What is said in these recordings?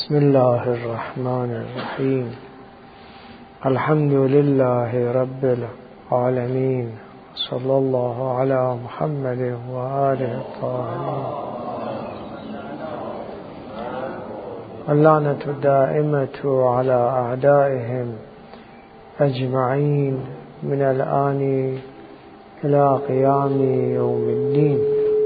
بسم الله الرحمن الرحیم. الحمد لله رب العالمین. صلی الله علی محمد و آله الطاهرین. اللعنة الدائمة على أعدائهم أجمعين من الآن إلى قيام يوم الدين.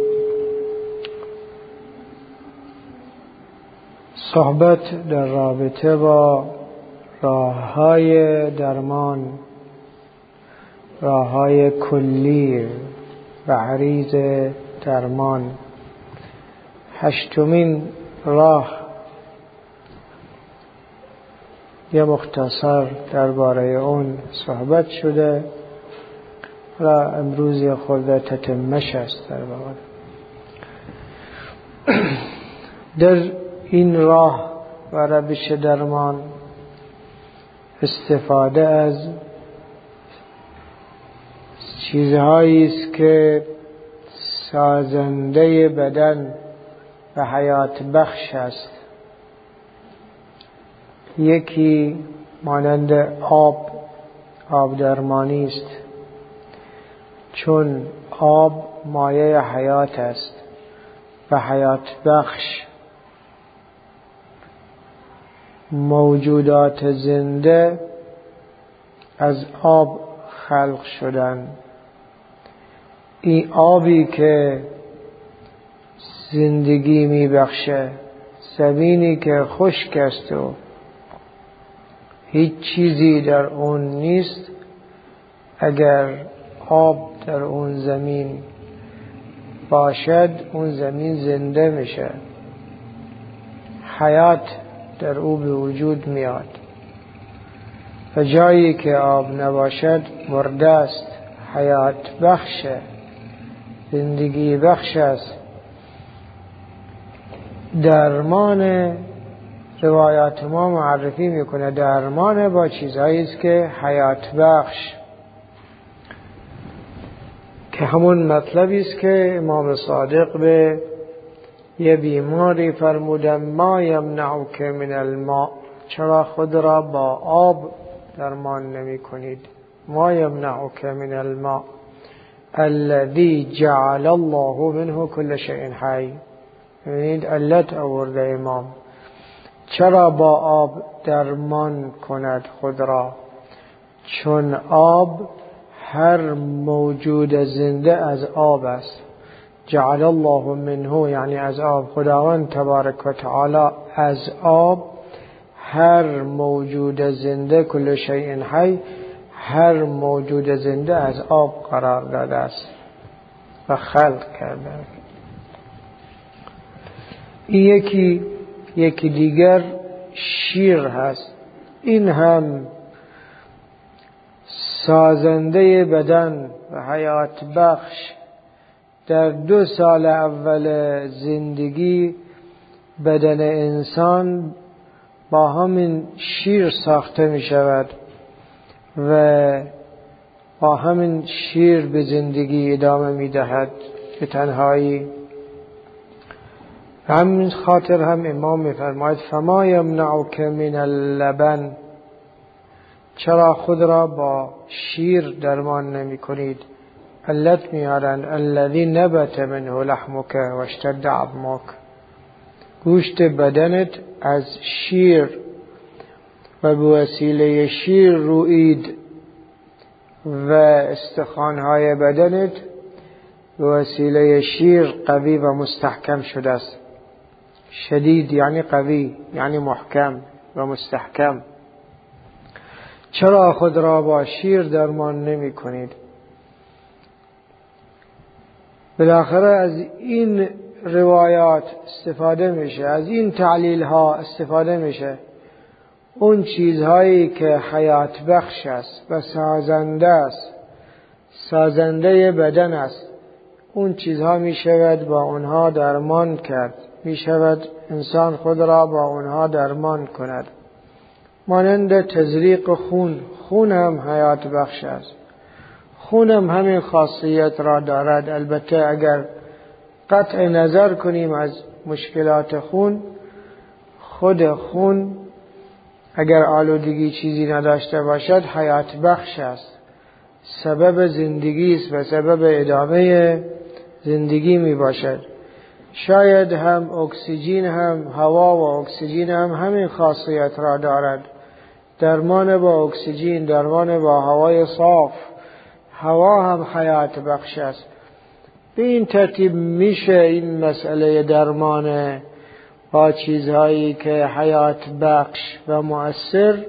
صحبت در رابطه با راه‌های درمان، راه‌های کلی و عریض درمان. هشتمین راه یه مختصر درباره اون صحبت شده و امروز خود تتمش است در واقع. در این راه و روش درمان استفاده از چیزهایی است که سازنده بدن و حیات بخش است. یکی مانند آب درمانی است، چون آب مایه حیات است و حیات بخش. موجودات زنده از آب خلق شدن. این آبی که زندگی می بخشه، زمینی که خشک است و هیچ چیزی در اون نیست، اگر آب در اون زمین باشد اون زمین زنده میشه، حیات در او به وجود میاد. و جایی که آب نباشد مرده است، حیات بخش، زندگی بخش است. درمان روایات ما معرفی میکنه درمان با چیزهایی است که حیات بخش، که همون مطلبی است که امام صادق به یه بیماری فرمودن: ما یمنعک من الماء، چرا خود را با آب درمان نمی کنید؟ ما یمنعک من الماء الذی جعل الله منه كل شیء حی. ببینید علت آورده امام، چرا با آب درمان کند خود را؟ چون آب هر موجود زنده از آب است. جعل الله منه یعنی از آب. خداوند تبارک و تعالی از آب هر موجود زنده، کل شیء حی، هر موجود زنده از آب قرار داده است و خلق کرده. یکی دیگر شیر هست. این هم سازنده بدن و حیات بخش. در 2 سال اول زندگی بدن انسان با همین شیر ساخته می شود و با همین شیر به زندگی ادامه می دهد به تنهایی. همین خاطر هم امام می فرماید: فما یمنعک من اللبن، چرا خود را با شیر درمان نمی کنید؟ علت میارن: الذی نبت منه لحمک و اشتد عظمک، گوشت بدنت از شیر و به وسیله شیر روید و استخوانهای بدنت به وسیله شیر قوی و مستحکم شده است. شدید یعنی قوی، یعنی محکم و مستحکم. چرا خود را با شیر درمان نمی کنید؟ بالاخره از این روایات استفاده میشه، از این تعلیل ها استفاده میشه. اون چیزهایی که حیات بخش است و سازنده است، سازنده بدن است، اون چیزها میشود با اونها درمان کرد، میشود انسان خود را با اونها درمان کند. مانند تزریق خون هم حیات بخش است. خون هم همین خاصیت را دارد. البته اگر قطع نظر کنیم از مشکلات خود خون اگر آلودگی چیزی نداشته باشد حیات بخش است، سبب زندگی است و سبب ادامه زندگی می باشد. شاید هم اکسیژن هم هوا و اکسیژن هم همین خاصیت را دارد. درمان با اکسیژن، درمان با هوای صاف، هوا هم حیات بخش است. به این ترتیب میشه این مسئله درمان با چیزهایی که حیات بخش و مؤثر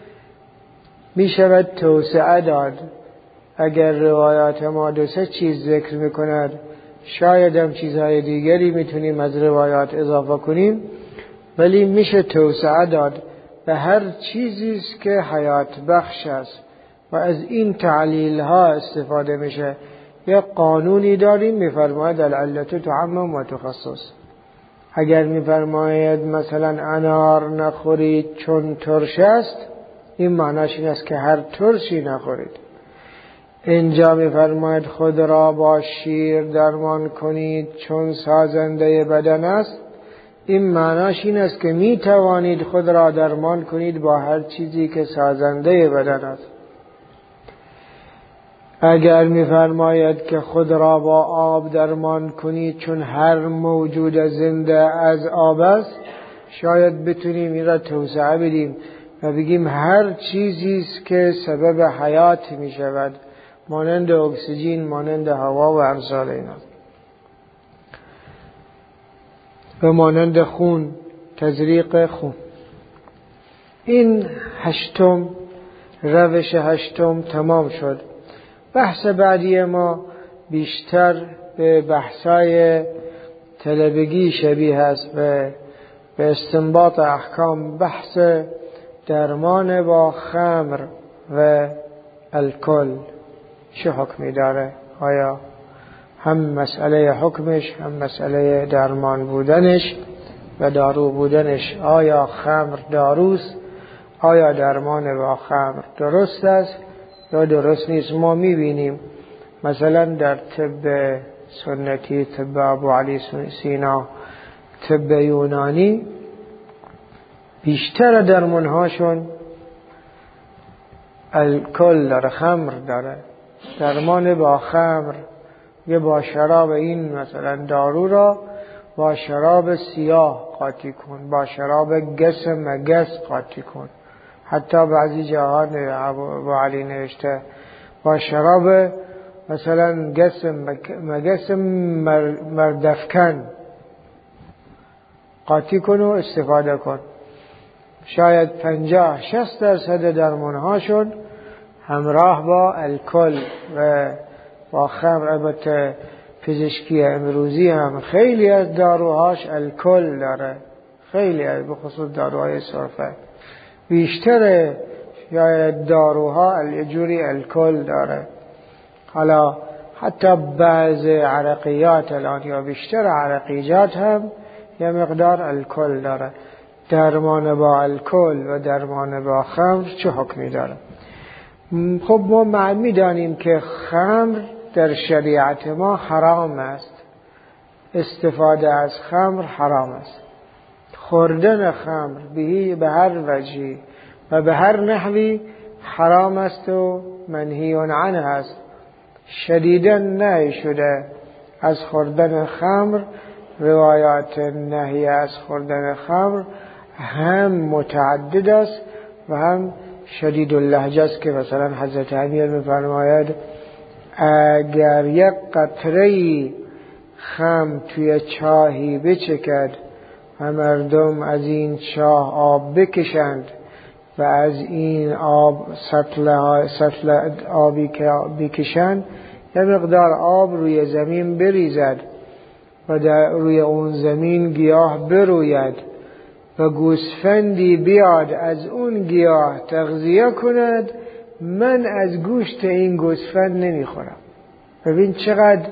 میشود توسعه داد. اگر روایات ما 2-3 چیز ذکر میکند، شاید هم چیزهای دیگری میتونیم از روایات اضافه کنیم، ولی میشه توسعه داد به هر چیزی که حیات بخش است و از این تعلیل ها استفاده میشه. یک قانونی داریم میفرماید العلت تعمم و تخصص. اگر میفرماید مثلا انار نخورید چون ترش است، این معناش این است که هر ترشی نخورید. اینجا میفرماید خود را با شیر درمان کنید چون سازنده بدن است، این معناش این است که می توانید خود را درمان کنید با هر چیزی که سازنده بدن است. اگر میفرماید که خود را با آب درمان کنید چون هر موجود زنده از آب است، شاید بتونیم این را توسعه بدیم و بگیم هر چیزی است که سبب حیات می شود، مانند اکسیژن، مانند هوا و امثال اینا، و مانند خون، تزریق خون. این روش هشتم تمام شد. بحث بعدی ما بیشتر به بحثای طلبگی شبیه است و به استنباط احکام. بحث درمان با خمر و الکل چه حکمی داره؟ آیا هم مسئله حکمش هم مسئله درمان بودنش و دارو بودنش، آیا خمر داروست؟ آیا درمان با خمر درست است یا درست نیست؟ ما میبینیم مثلا در طب سنتی، طب ابو علی سینا، طب یونانی، بیشتر درمانهاشون الکل داره، خمر داره. درمان با خمر، یه با شراب این مثلا دارو را با شراب سیاه قاطی کن، با شراب گس مگس قاطی کن. حتی بعضی جاها ابو علی نوشته با شراب مثلا گس مگس مردفکن قاطی کن و استفاده کن. شاید 50-60% درمانهاشون همراه با الکل و با خمر. البته پزشکی امروزی هم خیلی از داروهاش الکل داره، خیلی از، بخصوص داروهای سرفه بیشتر شاید داروها الجوری الکل داره. حالا حتی بعض عرقیات الان یا بیشتر عرقیجات هم یه مقدار الکل داره. درمان با الکل و درمان با خمر چه حکمی داره؟ خب ما میدانیم که خمر در شریعت ما حرام است، استفاده از خمر حرام است، خوردن خمر به هر وجهی و به هر نحوی حرام است و منهی عنه است. شدیداً نهی شده از خوردن خمر. روایات نهی از خوردن خمر هم متعدد است و هم شدید اللهجه است، که مثلا حضرت امیر می‌فرماید اگر یک قطره خمر توی چاهی بچکد و مردم از این چاه آب بکشند و از این آب سطل آبی که بکشند، یه مقدار آب روی زمین بریزد و در روی اون زمین گیاه بروید و گوسفندی بیاد از اون گیاه تغذیه کند، من از گوشت این گوسفند نمیخورم. ببین چقدر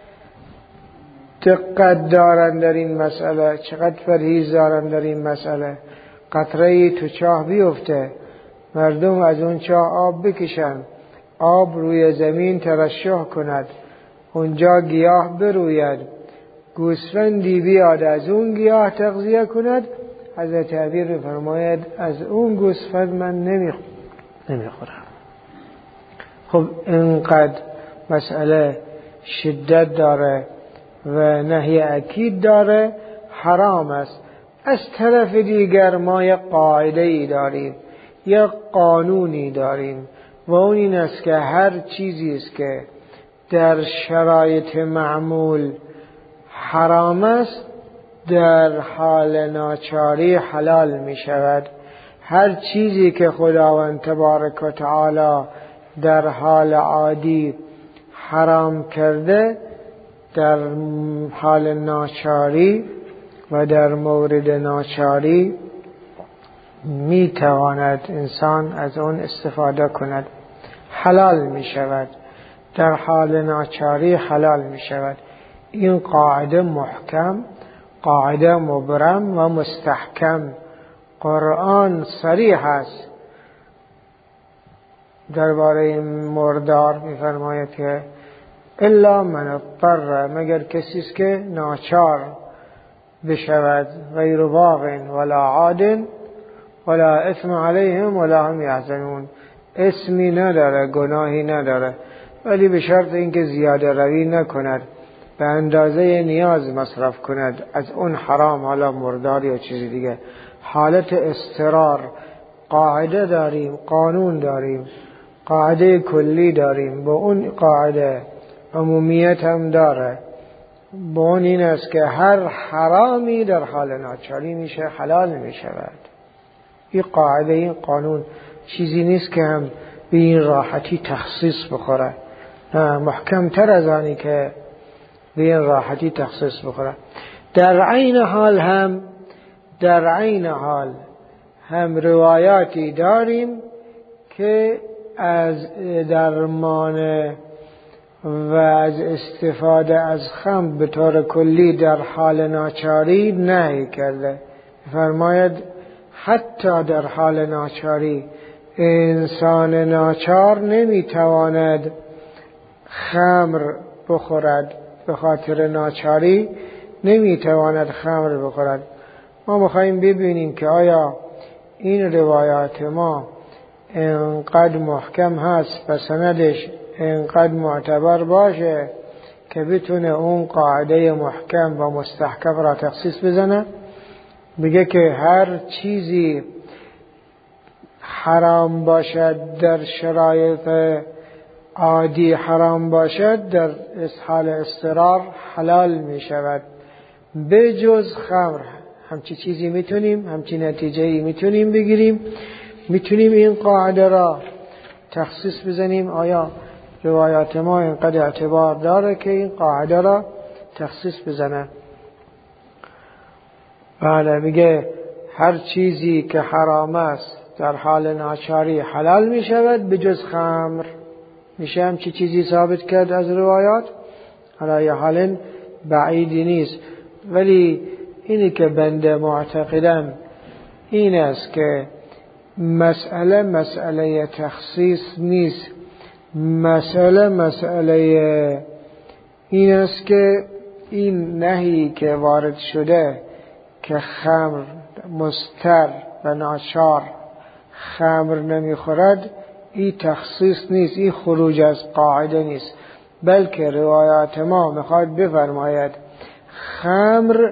دقت دارن در این مسئله، چقدر پرهیز دارن در این مسئله. قطره‌ای تو چاه بیفته، مردم از اون چاه آب بکشن، آب روی زمین ترشح کند، اونجا گیاه بروید، گوسفندی بیاد از اون گیاه تغذیه کند، حضرت علی می‌فرماید از اون گوسفند من نمیخورم. خب اینقدر مسئله شدت داره و نهی اکید داره، حرام است. از طرف دیگر ما یک قاعده‌ای داریم، یک قانونی داریم و اون این است که هر چیزی است که در شرایط معمول حرام است در حال ناچاری حلال می شود. هر چیزی که خداوند تبارک و تعالی در حال عادی حرام کرده در حال ناچاری و در مورد ناچاری می تواند انسان از اون استفاده کند، حلال می شود. در حال ناچاری حلال می شود. این قاعده محکم، قاعده مبرم و مستحکم. قرآن صریح است درباره مردار، می فرماید که الا من اضطر، مگر کسی است که ناچار بشود، غیر باغ ولا عاد ولا اثم علیهم ولا هم یحزنون، اسمی نداره، گناهی نداره، ولی به شرط اینکه زیاده روی نکند، به اندازه نیاز مصرف کند از اون حرام، حالا مردار یا چیز دیگه. حالت اضطرار قاعده داریم، قانون داریم، قاعده کلی داریم، با اون قاعده عمومیت هم داره. با اون این است که هر حرامی در حال ناچاری میشه حلال میشود. این قاعده، این قانون چیزی نیست که هم به این راحتی تخصیص بخوره، محکم تر از آنی که به این راحتی تخصیص بخوره. در عین حال هم روایاتی داریم که از درمان و از استفاده از خمر به طور کلی در حال ناچاری نهی کرده. فرماید حتی در حال ناچاری انسان ناچار نمیتواند خمر بخورد، به خاطر ناچاری نمیتواند خمر بخورد. ما میخواییم ببینیم که آیا این روایات ما انقدر محکم هست و سندش انقدر معتبر باشه که بتونه اون قاعده محکم و مستحکم را تخصیص بزنه، بگه که هر چیزی حرام باشد در شرایط عادی حرام باشد در حال اضطرار حلال می شود به جز خمر. همچی چیزی میتونیم، همچی نتیجه‌ای میتونیم بگیریم، میتونیم این قاعده را تخصیص بزنیم. آیا روایات ما اینقدر اعتبار داره که این قاعده را تخصیص بزنه؟ بله، میگه هر چیزی که حرام است در حال ناچاری حلال می شود به جز خمر. میشه همچی چیزی ثابت کرد از روایات؟ حالا یه حال بعیدی نیست، ولی اینی که بنده معتقدم این است که مسئله تخصیص نیست، مسئله این است که این نهی که وارد شده که خمر مضطر و ناچار خمر نمیخورد، این تخصیص نیست، این خروج از قاعده نیست، بلکه روایات ما میخواد بفرماید خمر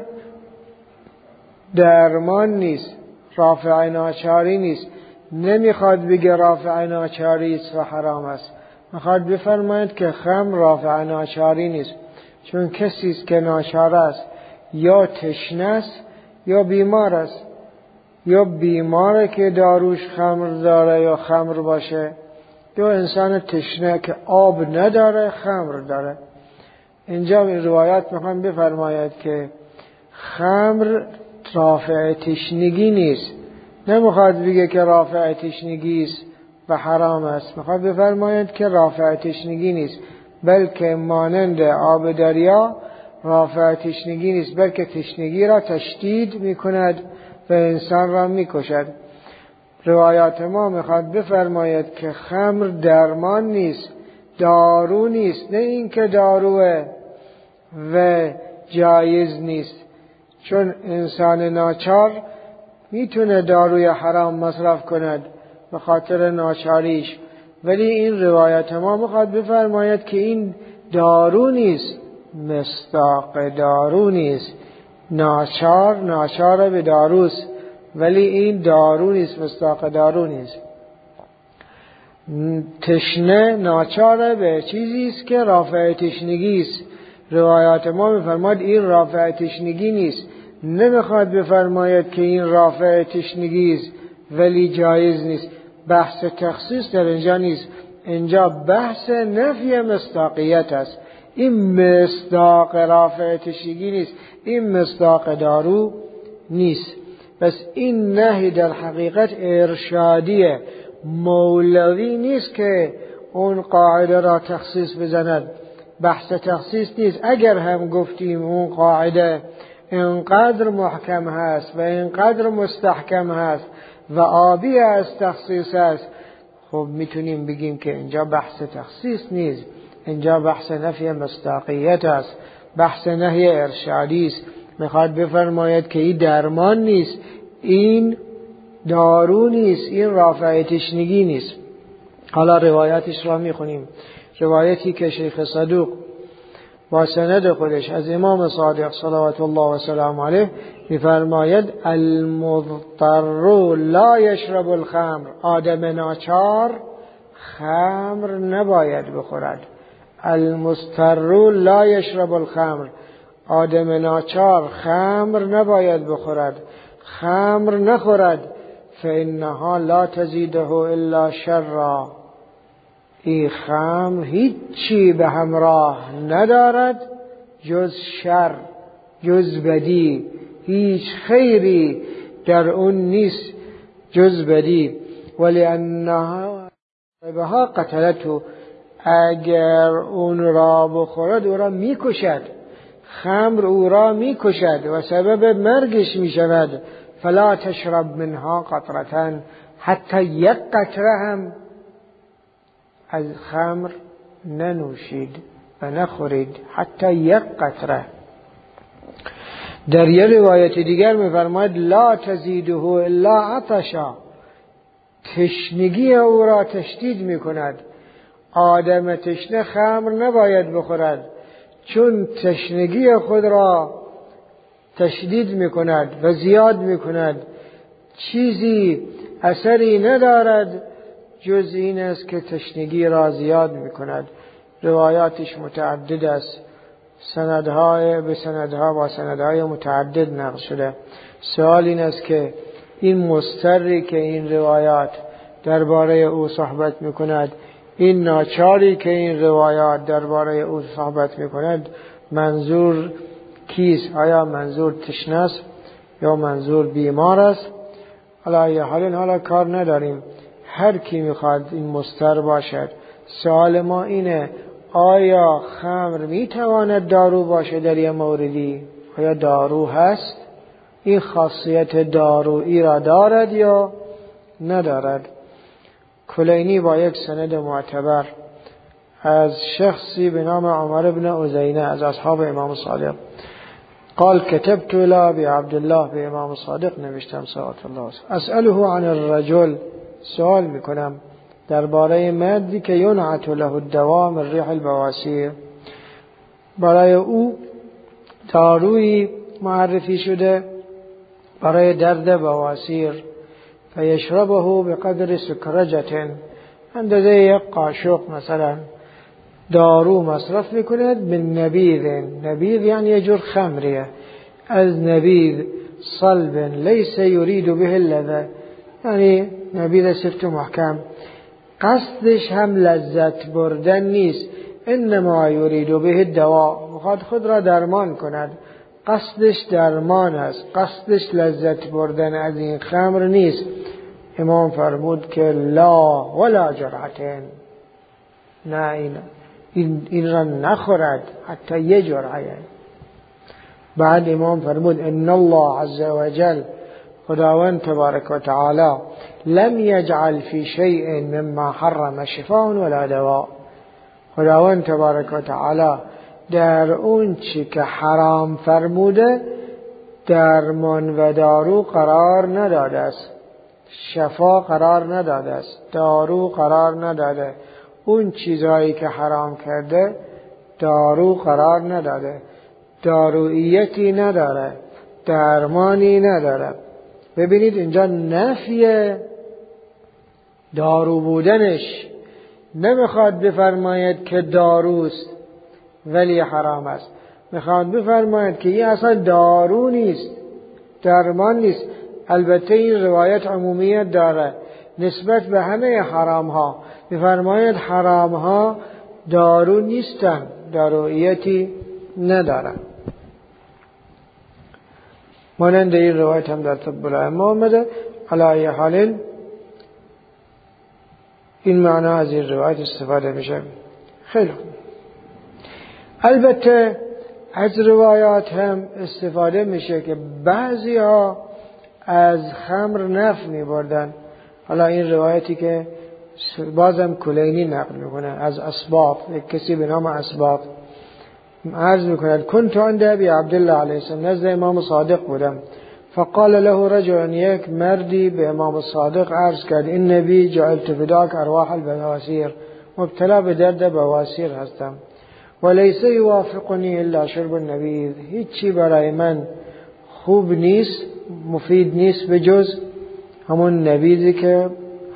درمان نیست، رافع ناچاری نیست. نمیخواد بگه رافع ناچاری است و حرام است، میخواد بفرماید که خمر رافع ناچاری نیست، چون کسی است که ناچار است یا تشنه است یا بیمار است، یا بیماره که داروش خمر داره یا خمر باشه، یا انسان تشنه که آب نداره خمر داره. اینجا این روایات میخوان بفرماید که خمر رافع تشنگی نیست. نمیخواد بگه که رافع تشنگی است و حرام است، میخواد بفرماید که رافع تشنگی نیست، بلکه مانند آب دریا رافع تشنگی نیست، بلکه تشنگی را تشدید میکند و انسان را میکشد. روایات ما میخواد بفرماید که خمر درمان نیست، دارو نیست، نه اینکه داروه و جایز نیست، چون انسان ناچار میتونه داروی حرام مصرف کند به خاطر ناچاریش، ولی این روایت ما میخواد بفرماید که این دارو نیست، مصداق دارو نیست. ناچار به داروست، ولی این دارو نیست، مصداق دارو نیست. تشنه ناچاره به چیزی است که رافع تشنگی است. روایات ما میفرماید این رافع تشنگی نیست. نمیخواد بفرماید که این رافع تشنگی است ولی جایز نیست. بحث تخصیص در اینجا نیست، اینجا بحث نفی مصداقیت است. این مصداق رافع تشنگی نیست، این مصداق دارو نیست. پس این نهی در حقیقت ارشادیه، مولوی نیست که اون قاعده را تخصیص بزند. بحث تخصیص نیست. اگر هم گفتیم اون قاعده اینقدر محکم هست و اینقدر مستحکم هست و آبی از تخصیص است، خب میتونیم بگیم که اینجا بحث تخصیص نیست، اینجا بحث نفی مصداقیت است، بحث نهی ارشادی است. میخواد بفرماید که این درمان نیست، این دارو نیست، این رافع تشنگی نیست. حالا روایتش را میخونیم. روایتی که شیخ صدوق با سند خودش از امام صادق صلوات الله و سلام علیه میفرماید المضطر لا یشرب الخمر، آدم ناچار خمر نباید بخورد. المضطر لا یشرب الخمر، آدم ناچار خمر نباید بخورد، خمر نخورد. فإنها لا تزیده الا شرا، این خمر هیچی به همراه ندارد جز شر، جز بدی، هیچ خیری در اون نیست جز بدی. ولانها بها قتلته، اگر اون را بخورد او را میکشد، خمر او را میکشد و سبب مرگش میشود. فلا تشرب منها قطرة، حتی یک قطره هم از خمر ننوشید و نخورید، حتی یک قطره. در یک روایت دیگر می‌فرماید لا تزیده الا عطشا، تشنگی او را تشدید می‌کند. آدم تشنه خمر نباید بخورد، چون تشنگی خود را تشدید می‌کند و زیاد می‌کند. چیزی اثری ندارد جز این است که تشنگی را زیاد می‌کند. روایاتش متعدد است، سندهای به سندها با سندهای متعدد نقل شده. سوال این است که این مضطری که این روایات درباره او صحبت می‌کند، این ناچاری که این روایات درباره او صحبت می‌کند، منظور کیست؟ آیا منظور تشنه است یا منظور بیمار است؟ حالا کار نداریم، هر کی میخواد این مضطر باشد. سوال ما اینه آیا خمر میتواند دارو باشه در یه موردی؟ آیا دارو هست؟ این خاصیت دارویی را دارد یا ندارد؟ کلینی با یک سند معتبر از شخصی به نام عمر بن عزینه از اصحاب امام صادق قال كتبت الى بعبدالله به امام صادق نوشتم صلوات الله اسأله عن الرجل، سوال میکنم درباره مردی که ینعت له الدواء من ریح البواسیر، برای او دارویی معرفی شده برای درد بواسیر، فیشربه بقدر سکرجة، اندازه یک قاشق مثلا دارو مصرف میکند من نبیذ، نبیذ یعنی یه جور خمریه، از نبیذ صلب لیس یرید به اللذة، یعنی نبیذ سفت محکم، قصدش هم لذت بردن نیست، انما یرید به الدواء، میخواد خود را درمان کند، قصدش درمان است، قصدش لذت بردن از این خمر نیست. امام فرمود که لا ولا جرعتين، نه این را نخورد حتی یه جرعه. بعد امام فرمود ان الله عز وجل، خداوند تبارک و تعالی لم یجعل فی شیء مما حرم شفاء ولا دواء، خداوند تبارک و تعالی در اون چی که حرام فرموده درمان و دارو قرار نداده است، شفا قرار نداده است، دارو قرار نداده. اون چیزهایی که حرام کرده دارو قرار نداده، داروییتی نداره، درمانی نداره. ببینید اینجا نفی دارو بودنش، نمیخواد بفرماید که داروست ولی حرام است، میخواد بفرماید که این اصلا دارو نیست، درمان نیست. البته این روایت عمومیت داره نسبت به همه حرام ها، میفرماید حرام ها دارو نیستن، داروییتی ندارن. مانند این روایت هم در طب الائمه آمده. علی ای حال این معنا از این روایت استفاده میشه. خیلی خوب. البته از روایات هم استفاده میشه که بعضی ها از خمر نفع میبردن. حالا این روایتی که بازم کلینی نقل میکنه از اسباط، یک کسی به نام اسباط عرض میکنه کنت عند ابی عبدالله علیه السلام، نزد امام صادق بودم. فقال له رجل، یک مردی به امام صادق عرض کرد این نبی جعلت فداک ارواح البواسیر، مبتلا به درد بواسیر هستم. ولیس یوافقنی الا شرب النبیذ، هیچی برای من خوب نیست، مفید نیست به جز همون نبیذی که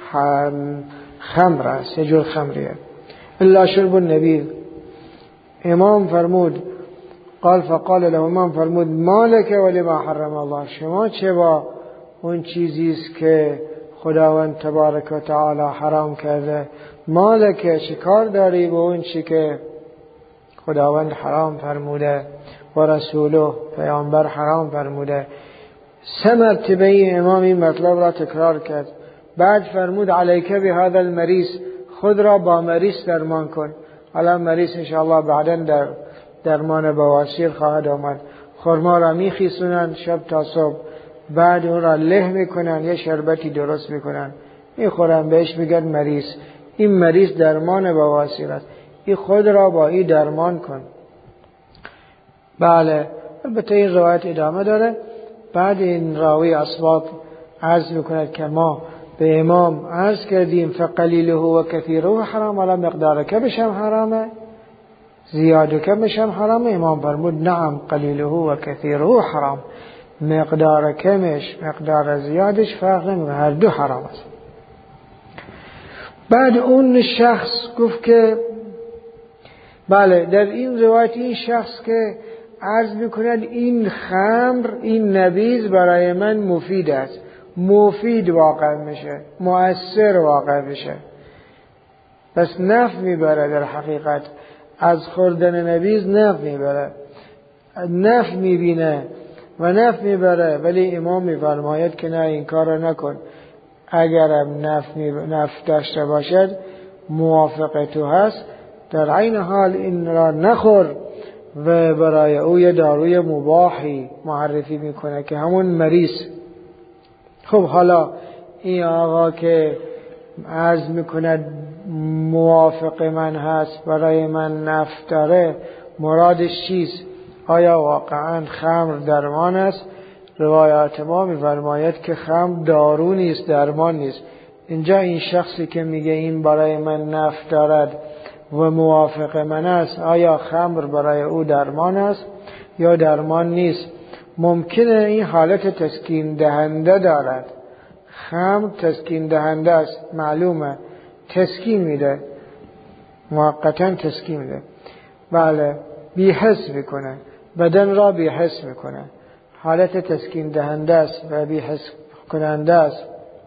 خمر است، یه جور خمریه. الا شرب النبیذ. امام فرمود فقال له، امام فرمود ما لک ولما حرم الله، شما چه با اون چیزیست که خداوند تبارک و تعالی حرام کرده؟ ما لک، چه کار داری با اون چی که خداوند حرام فرموده و رسوله پیامبر حرام فرموده؟ 3 مرتبه امام این مطلب را تکرار کرد. بعد فرمود علیک بهذا المریض، خود را با مریض درمان کن. حالا مریض انشاءالله بعداً در درمان بواسیر خواهد آمد. خرما را میخیسونن شب تا صبح، بعد اون را له میکنن، یه شربتی درست میکنن میخورن، بهش میگن مریض. این مریض درمان بواسیر است، این خود را با این درمان کن. بله، البته این روایت ادامه داره. بعد این راوی اسباط عرض میکند که ما به امام عرض کردیم فقلیله و کثیره حرام، ولا مقدار کمش هم حرامه، زیاد و کمش هم حرامه. امام فرمود نعم قلیله و کثیره حرام، مقدار کمش مقدار زیادش فرق نمیکنه، هر دو حرام است. بعد اون شخص گفت که بله، در این روایت این شخص که عرض میکند این خمر، این نبیذ برای من مفید است، مفید واقع میشه، مؤثر واقع میشه، پس نفع میبره. در حقیقت از خوردن نبیذ نفع میبره، نفع میبینه و نفع میبره. ولی امام میفرماید که نه، این کار را نکن. اگرم نفع داشته باشد موافق تو هست، در عین حال این را نخور و برای او یه داروی مباحی معرفی میکنه که همون مریض. خب حالا این آقا که عرض میکند موافق من هست، برای من نفع داره، مرادش چیست؟ آیا واقعا خمر درمان است؟ روایات ما میفرماید که خمر دارو نیست، درمان نیست. اینجا این شخصی که میگه این برای من نفع دارد و موافق من است، آیا خمر برای او درمان است یا درمان نیست؟ ممکنه این حالت تسکین دهنده دارد. خمر تسکین دهنده است، معلومه، تسکین میده، موقتا تسکین میده. بله، بی‌حس میکنه، بدن را بی‌حس میکنه، حالت تسکین دهنده است و بی‌حس کننده است،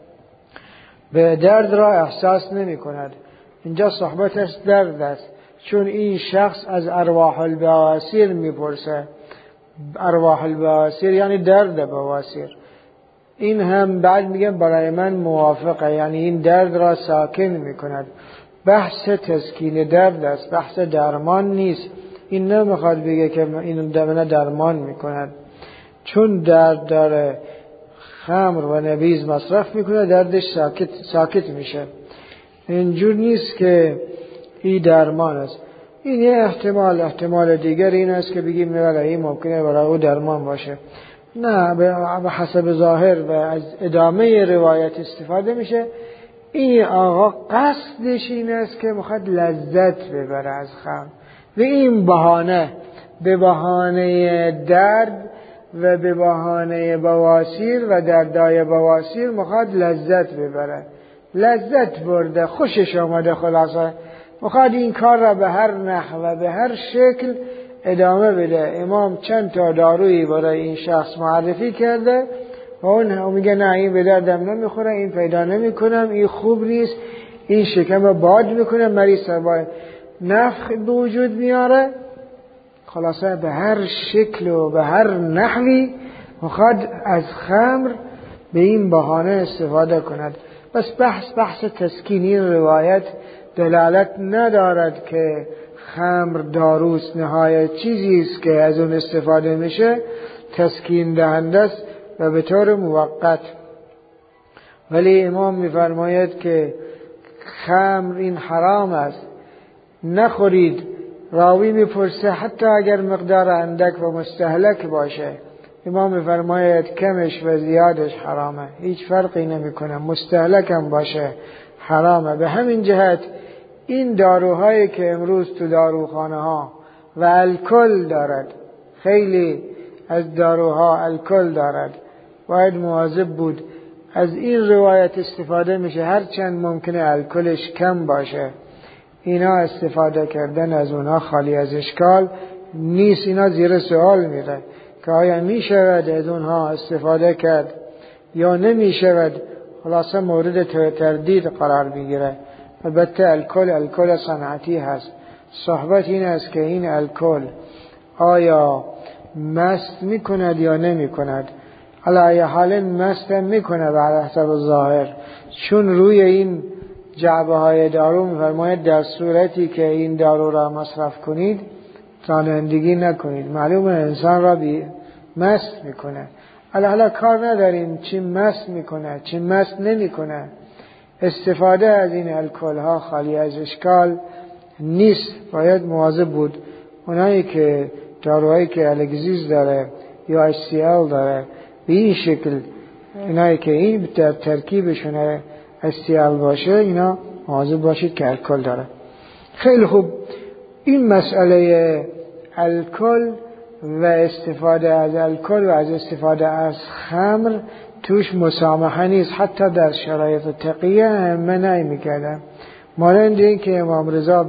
به درد را احساس نمی کند. اینجا صحبتش درد است، چون این شخص از ارواح البواسیر میپرسه. ارواح البواسیر یعنی درد بواسیر. این هم بعد میگه برای من موافقه، یعنی این درد را ساکن میکند. بحث تسکین درد است، بحث درمان نیست. این نمیخواد بگه که این درمان میکند، چون درد داره خمر و نبیذ مصرف میکنه، دردش ساکت میشه. اینجور نیست که این درمان است. این یه احتمال دیگر این است که بگیم نه، این ممکنه برای او درمان باشه. نه به حسب ظاهر و از ادامه روایت استفاده میشه. این آقا قصدش این است که میخواد لذت ببره از خمر، و این بهانه، به بهانه درد و به بهانه بواسیر و دردای بواسیر میخواد لذت ببره. لذت برده، خوشش آمده، خلاصه میخواد این کار را به هر نحو و به هر شکل ادامه بده. امام چند تا دارویی برای این شخص معرفی کرده و اون میگه نه این به دردم نمیخوره، این پیدا نمیکنم، این خوب نیست، این شکم باد میکنه، مریض با نفخ به وجود میاره. خلاصه به هر شکل و به هر نحوی میخواد از خمر به این بهانه استفاده کند. بس بحث تسکینی روایت دلالت ندارد که خمر داروست، نهایت چیزی است که از اون استفاده میشه تسکین دهنده است و به طور موقت. ولی امام میفرماید که خمر این حرام است، نخورید. راوی میپرسه حتی اگر مقدار اندک و مستهلک باشه، امام میفرماید کمش و زیادش حرامه، هیچ فرقی نمیکنه، مستهلکم باشه حرامه. به همین جهت این داروهایی که امروز تو داروخانه ها و الکل دارد، خیلی از داروها الکل دارد، باید مواظب بود. از این روایت استفاده میشه هرچند ممکنه الکلش کم باشه، اینا استفاده کردن از اونها خالی از اشکال نیست. اینا زیر سوال میره که آیا میشود از اونها استفاده کرد یا نمیشود. خلاصه مورد تردید قرار میگیره. البته الکل صنعتی هست. صحبت این است که این الکل آیا مست میکند یا نمیکند. علی حال مست میکنه به حسب ظاهر، چون روی این جعبه های دارو میفرماید در صورتی که این دارو را مصرف کنید رانندگی نکنید. معلومه انسان را مست میکنه. حالا کار نداریم چی مست میکنه چی مست نمیکنه. استفاده از این الکل ها خالی از اشکال نیست، باید مواظب بود. اونایی که داروهایی که الگزیز داره یا HCl داره به این شکل، اینایی که این ترکیبشونه HCl باشه، اینا مواظب باشید که الکل داره. خیلی خوب، این مسئله الکل و استفاده از الکل و از استفاده از خمر توش مسامحه نیست. حتی در شرایط تقیه همه نمیکردن. مانند این که امام رضا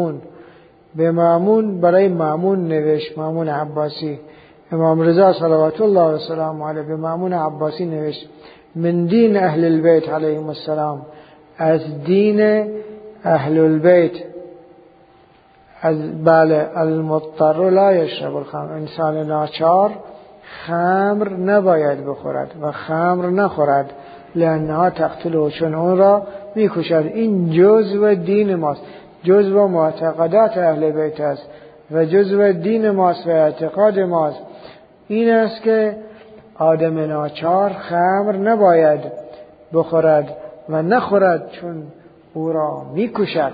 به مامون برای مامون نوشت، مامون عباسی، امام رضا صلوات الله و سلام علیه به مامون عباسی نوشت من دین اهل البیت علیهم السلام، از دین اهل البیت، از بله المضطر لا یشرب الخمر، انسان ناچار خمر نباید بخورد و خمر نخورد لانها تقتله، چون اون را میکشد. این جزء دین ماست، جزء معتقدات اهل بیت است و جزء دین ماست و اعتقاد ماست. این است که آدم ناچار خمر نباید بخورد و نخورد چون او را میکشد.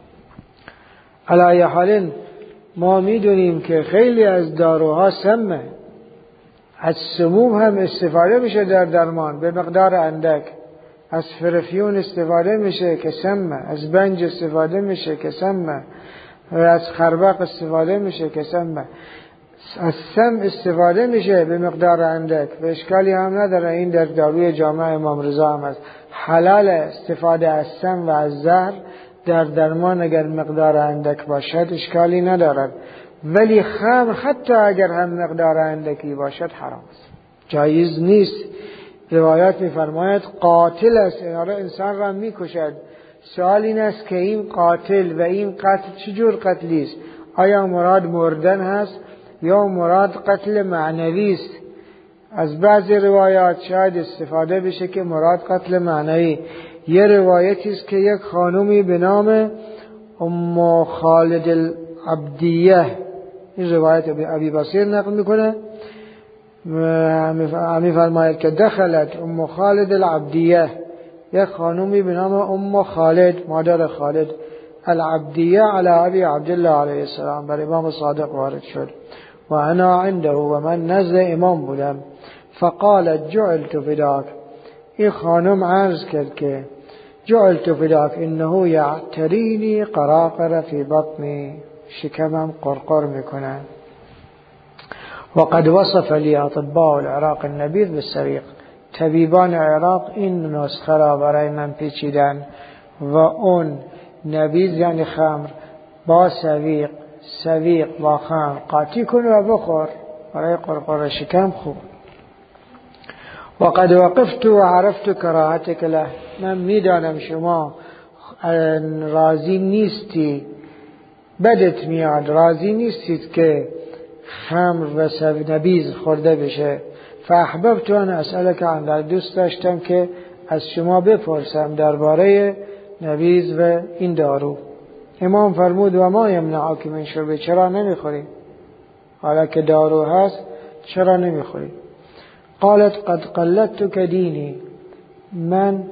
علی حال ما میدونیم که خیلی از داروها سمه، از سموم هم استفاده میشه در درمان به مقدار اندک. از فرفیون استفاده میشه که سمه، از بنج استفاده میشه که سمه، و از خربق استفاده میشه که سمه. از سم استفاده میشه به مقدار اندک و اشکالی هم نداره. این در داروی جامع امام رضا هم است. حلال استفاده از سم و از زهر در درمان اگر مقدار اندک باشد اشکالی ندارد. ولی خمر حتی اگر هم مقدار اندکی باشد حرام است، جایز نیست. روایات میفرماید قاتل است، انسان را میکشد. سوال این است که این قاتل و این قتل چجور قتلی است؟ آیا مراد مردن هست یا مراد قتل معنوی است؟ از بعضی روایات شاید استفاده بشه که مراد قتل معنوی. یه روایتی است که یک خانومی به نام ام خالد العبدیه، این روایت ابی بصیر نقل میکنه، میفرماید که دخلت ام خالد العبدیه، یک خانومی به نام ام خالد، مادر خالد العبدیه، علی ابی عبدالله علیه السلام، بر امام صادق وارد شد. و انا عنده و من نزد امام بودم. فقالت جعلت فداک، این خانم عرض کرد که جعلت فداک انه یعترینی قراقر فی بطنی، شکمم قرقر میکنه. وقد وصف لی اطباء العراق النبیذ بالسویق، طبیبان عراق این نسخه را برای من پیچیدن و اون نبیذ یعنی خمر با سویق با خمر قاطی کن و بخور، برای قرقر شکم خوب. وقد وقفت و عرفت کراهتک له، من میدانم شما راضی نیستی، بدت میاد، راضی نیستید که خمر و نبیذ خورده بشه. فاحببت ان اسألک عن، دوست داشتم که از شما بپرسم درباره نبیذ و این دارو. امام فرمود و ما یمنعک من شرب، چرا نمیخوری؟ حالا که دارو هست چرا نمیخوری؟ قالت قد قلدتک دینی، من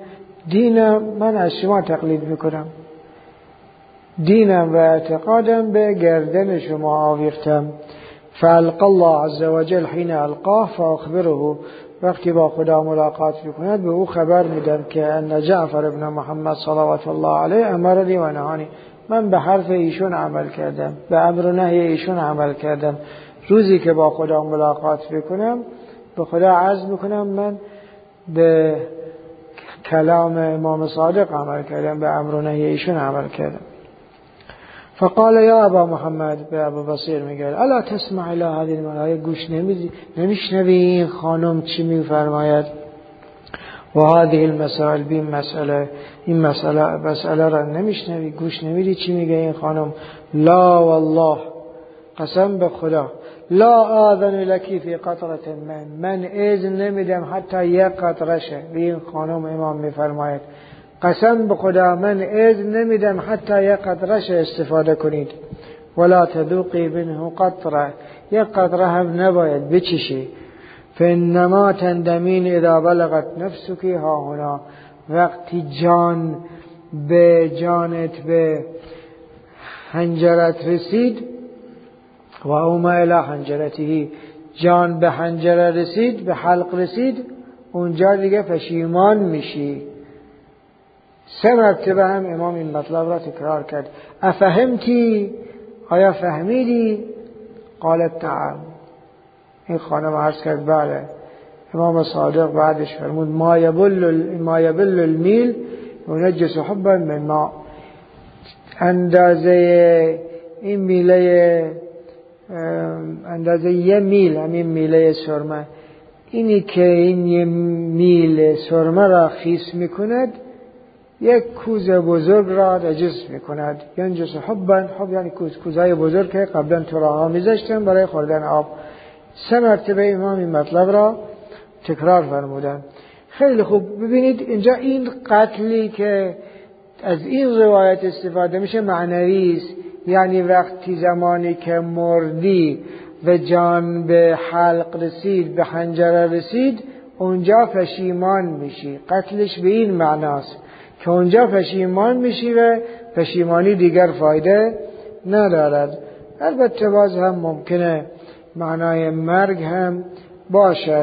از شما تقلید میکنم، دینم و اعتقادم به گردن شما آویختم. فالقى الله عز وجل حين القاه فاخبره، وقتی با خدا ملاقات میکند به او خبر میدم که ان جعفر ابن محمد صلوات الله علیه امرنی و نهانی، من به حرف ایشون عمل کردم، به امر و نهی ایشون عمل کردم. روزی که با خدا ملاقات میکنم به خدا عرض میکنم من به کلام امام صادق عمل کردم، به امر و نهی ایشون عمل کردم. فقال یا ابا محمد، به ابو بصیر میگه الا تسمع الی هذه الملائکه، گوش نمیشنوی این خانم چی میفرماید؟ و هذه المسائل، این مسئله را نمیشنوی، گوش نمیدی چی میگه این خانم؟ لا والله، قسم به خدا، لا آذن لکی فی قطرة من اذن نمیدم حتی یک قطره شه. به این خانم امام میفرماید قسم به خدا من اذن نمیدم حتی یک قطره شه استفاده کنید. ولا تذوقی منه قطره، یک قطره هم نباید بچشی. فانما تندمین اذا بلغت نفسک ها هنا، وقتی جان به جانت به حنجرت رسید، و اوما الی حنجرته، جان به حنجره رسید، به حلق رسید، اونجا دیگه پشیمان میشی. 3 مرتبه هم امام این مطلب را تکرار کرد. افهمتی، آیا فهمیدی؟ قالت نعم، این خانم عرض کرد بله. امام صادق بعدش فرمود ما یبل المیل ینجس حبا من ماء، اندازه این میله، اندازه یه میل، همین میله سرمه، اینی که این یه میل سرمه را خیس میکند یک کوزه بزرگ را نجس میکند. ینجس حبا، حب یعنی کوزهای بزرگ که قبلا تو راه میذاشتن برای خوردن آب. 3 مرتبه امام این مطلب را تکرار فرمودن. خیلی خوب ببینید اینجا این قتلی که از این روایت استفاده میشه معنوی است، یعنی وقتی زمانی که مردی و جان به حلق رسید، به حنجره رسید، اونجا پشیمان میشی. قتلش به این معناست که اونجا پشیمان میشی و پشیمانی دیگر فایده ندارد. البته باز هم ممکنه معنای مرگ هم باشد،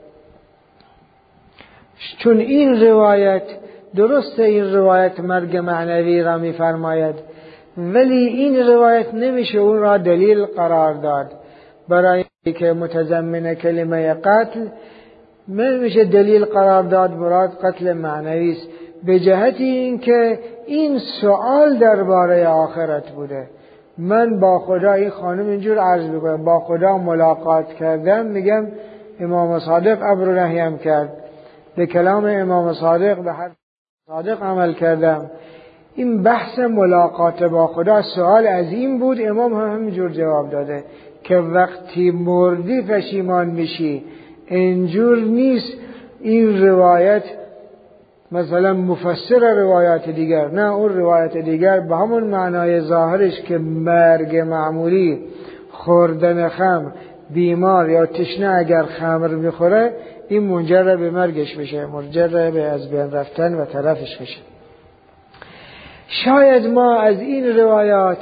چون این روایت درسته، این روایت مرگ معنوی را میفرماید، ولی این روایت نمیشه اون را دلیل قرار داد، برای که متضمن کلمه قتل نمیشه دلیل قرار داد مراد قتل معنوی است، به جهت این که این سوال درباره آخرت بوده. من با خدا، این خانم اینجور عرض میکنم، با خدا ملاقات کردم، میگم امام صادق امر و نهی هم کرد، به کلام امام صادق، به حرف صادق عمل کردم. این بحث ملاقات با خدا سوال از این بود، امام هم همینجور جواب داده که وقتی مردی پشیمان میشی. اینجور نیست این روایت مثلا مفسر روایات دیگر، نه، اون روایت دیگر به همون معنای ظاهرش که مرگ معمولی، خوردن خمر، بیمار یا تشنه اگر خمر میخوره این منجر به مرگش بشه، منجر به از بین رفتن و تلفش بشه. شاید ما از این روایات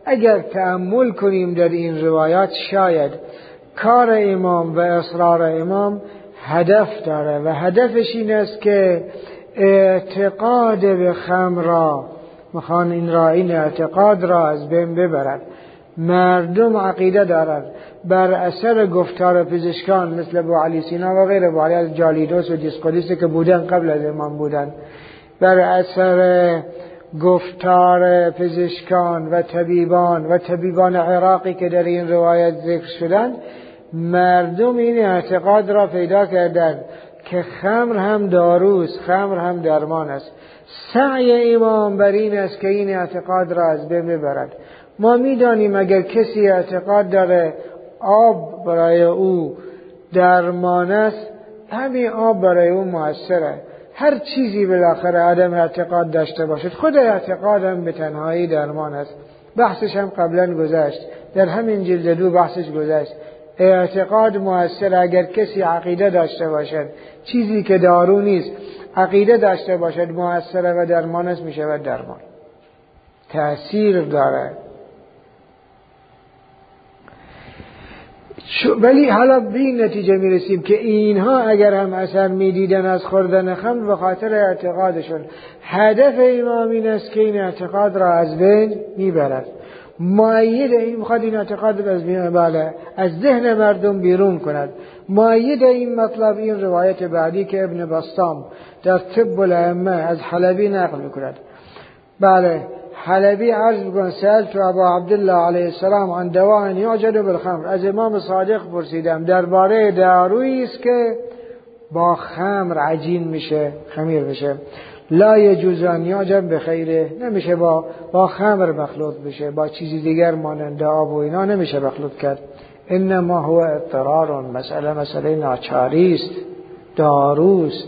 اگر تأمل کنیم در این روایات شاید کار امام و اصرار امام هدف داره و هدفش این است که اعتقاد به خمر را میخوان این اعتقاد را از بین ببرد. مردم عقیده دارند بر اثر گفتار پزشکان مثل ابو علی سینا و غیر ابو علی جالیدوس و دیسقلیس که بودن قبل از امام بودن، بر اثر گفتار پزشکان و طبیبان عراقی که در این روایت ذکر شدند، مردم این اعتقاد را پیدا کردند که خمر هم داروست، خمر هم درمان است. سعی امام بر این است که این اعتقاد را از بین ببرد. ما میدانیم اگر کسی اعتقاد داره آب برای او درمان است، همین آب برای او موثره. هر چیزی بالاخره عدم اعتقاد داشته باشد، خود اعتقاد هم به تنهایی درمان است. بحثش هم قبلا گذشت، در همین جلد 2 بحثش گذشت. اعتقاد موثر. اگر کسی عقیده داشته باشد چیزی که دارو نیست، عقیده داشته باشد موثره و درمان است، می شود درمان، تأثیر داره. ولی حالا به این نتیجه می رسیم که اینها اگر هم اثر می دیدن از خوردن خمر به خاطر اعتقادشون، هدف امام این است که این اعتقاد را از بین می برد. مؤید این میخواد این اعتقاد از ذهن مردم بیرون کند. مؤید این مطلب این روایت بعدی که ابن بسطام در طب الائمه از حلبی نقل میکند. بله، حلبی عرض میکنه سألت ابا عبدالله علیه السلام عن دواء یعجل بالخمر، از امام صادق پرسیدم درباره دارویی است که با خمر عجین میشه، خمیر میشه. لا یجوز ان یعجل بخیره، نمیشه با خمر مخلوط بشه، با چیزی دیگر مانند آب و اینا نمیشه مخلوط کرد. انما هو اضطرار، مسئله ناچاری است، داروست.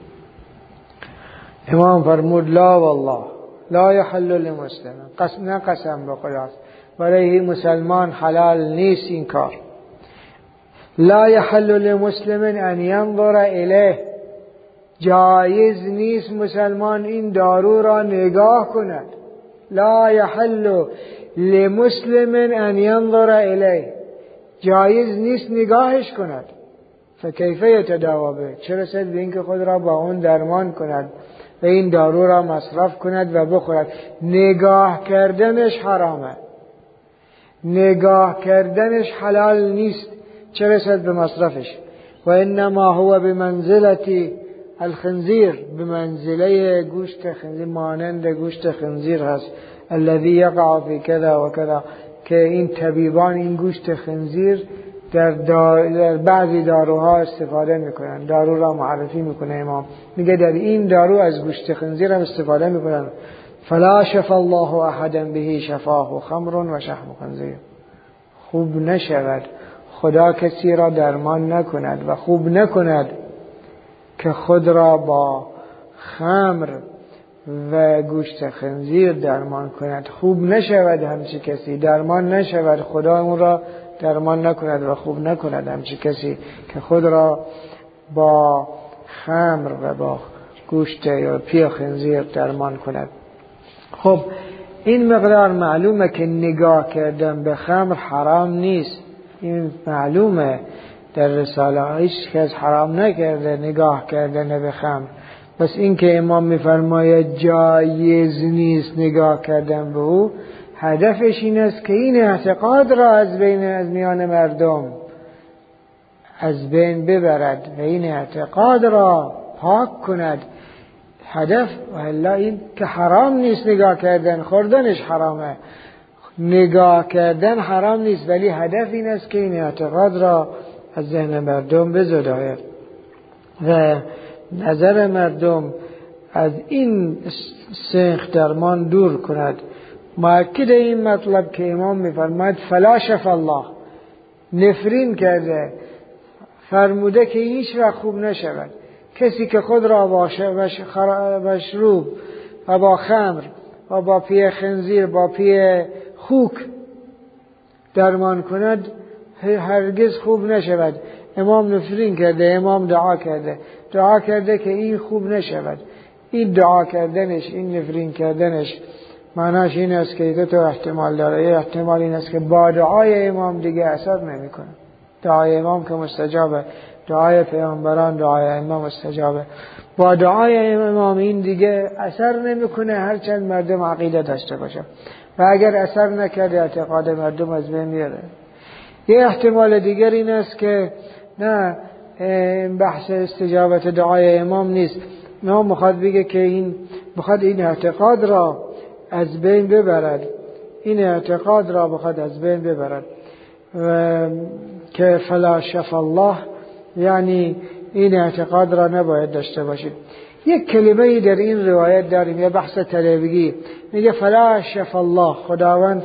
امام فرمود لا والله لا يحل للمسلم، قسم به خدا برای مسلمان حلال نیست این کار. لا يحل للمسلم ان ينظر الیه، جایز نیست مسلمان این دارو را نگاه کند. لا يحل لمسلم ان ينظر الیه، جایز نیست نگاهش کند. فکیف یتداوا به، چه رسد به اینکه خود را با اون درمان کند و این دارو را مصرف کند و بخورد. نگاه کردنش حرامه، نگاه کردنش حلال نیست، چه رسد به مصرفش. و انما هو بمنزلتی الخنزیر، به منزله گوشت خنزیر، مانند گوشت خنزیر هست. الذي یقع فی کذا و کذا، که این طبیبان این گوشت خنزیر در بعضی داروها استفاده میکنن. دارو را معرفی میکنه امام، میگه در این دارو از گوشت خنزیر هم استفاده میکنن. فلا شفا الله احدا به شفاه خمر و شحم خنزیر. خوب نشود خدا کسی را درمان نکند و خوب نکند که خود را با خمر و گوشت خنزیر درمان کند. خوب نشود همچی کسی، درمان نشود، خدا اون را درمان نکند و خوب نکند همچی کسی که خود را با خمر و با گوشت یا پی خنزیر درمان کند. خب این مقدار معلومه که نگاه کردن به خمر حرام نیست، این معلومه در رساله هیچ کس حرام نکرده نگاه کردن به خمر. بس این که امام میفرماید جایز نیست نگاه کردن به او، هدفش این است که این اعتقاد را از میان مردم از بین ببرد و این اعتقاد را پاک کند. هدف والا این که حرام نیست نگاه کردن، خوردنش حرامه، نگاه کردن حرام نیست، ولی هدف این است که این اعتقاد را از ذهن مردم بزداید و نظر مردم از این سنخ درمان دور کند. مؤکد این مطلب که امام میفرماید فلا شفا الله، نفرین کرده، فرموده که هیچ وقت خوب نشود کسی که خود را با مشروب و با خمر و با پی خنزیر با پی خوک درمان کند، هرگز خوب نشود. امام نفرین کرده، امام دعا کرده که این خوب نشود. این دعا کردنش، این نفرین کردنش معناش این است که دو تا احتمال داره. یه احتمال این است که با دعای امام دیگه اثر نمیکنه. دعای امام که مستجابه، دعای پیامبران، دعای امام مستجابه. با دعای امام این دیگه اثر نمیکنه هرچند مردم عقیده داشته باشه، و اگر اثر نکرده اعتقاد مردم از بین میره. یه احتمال دیگر این است که نه، بحث استجابت دعای امام نیست. امام میخواد بگه که میخواد این اعتقاد را از بین ببرد، این اعتقاد را میخواد از بین ببرد که فلا شف الله، یعنی این اعتقاد را نباید داشته باشید. یک کلمه در این روایت داریم، یه بحث طلبگی، میگه فلا شف الله، خداوند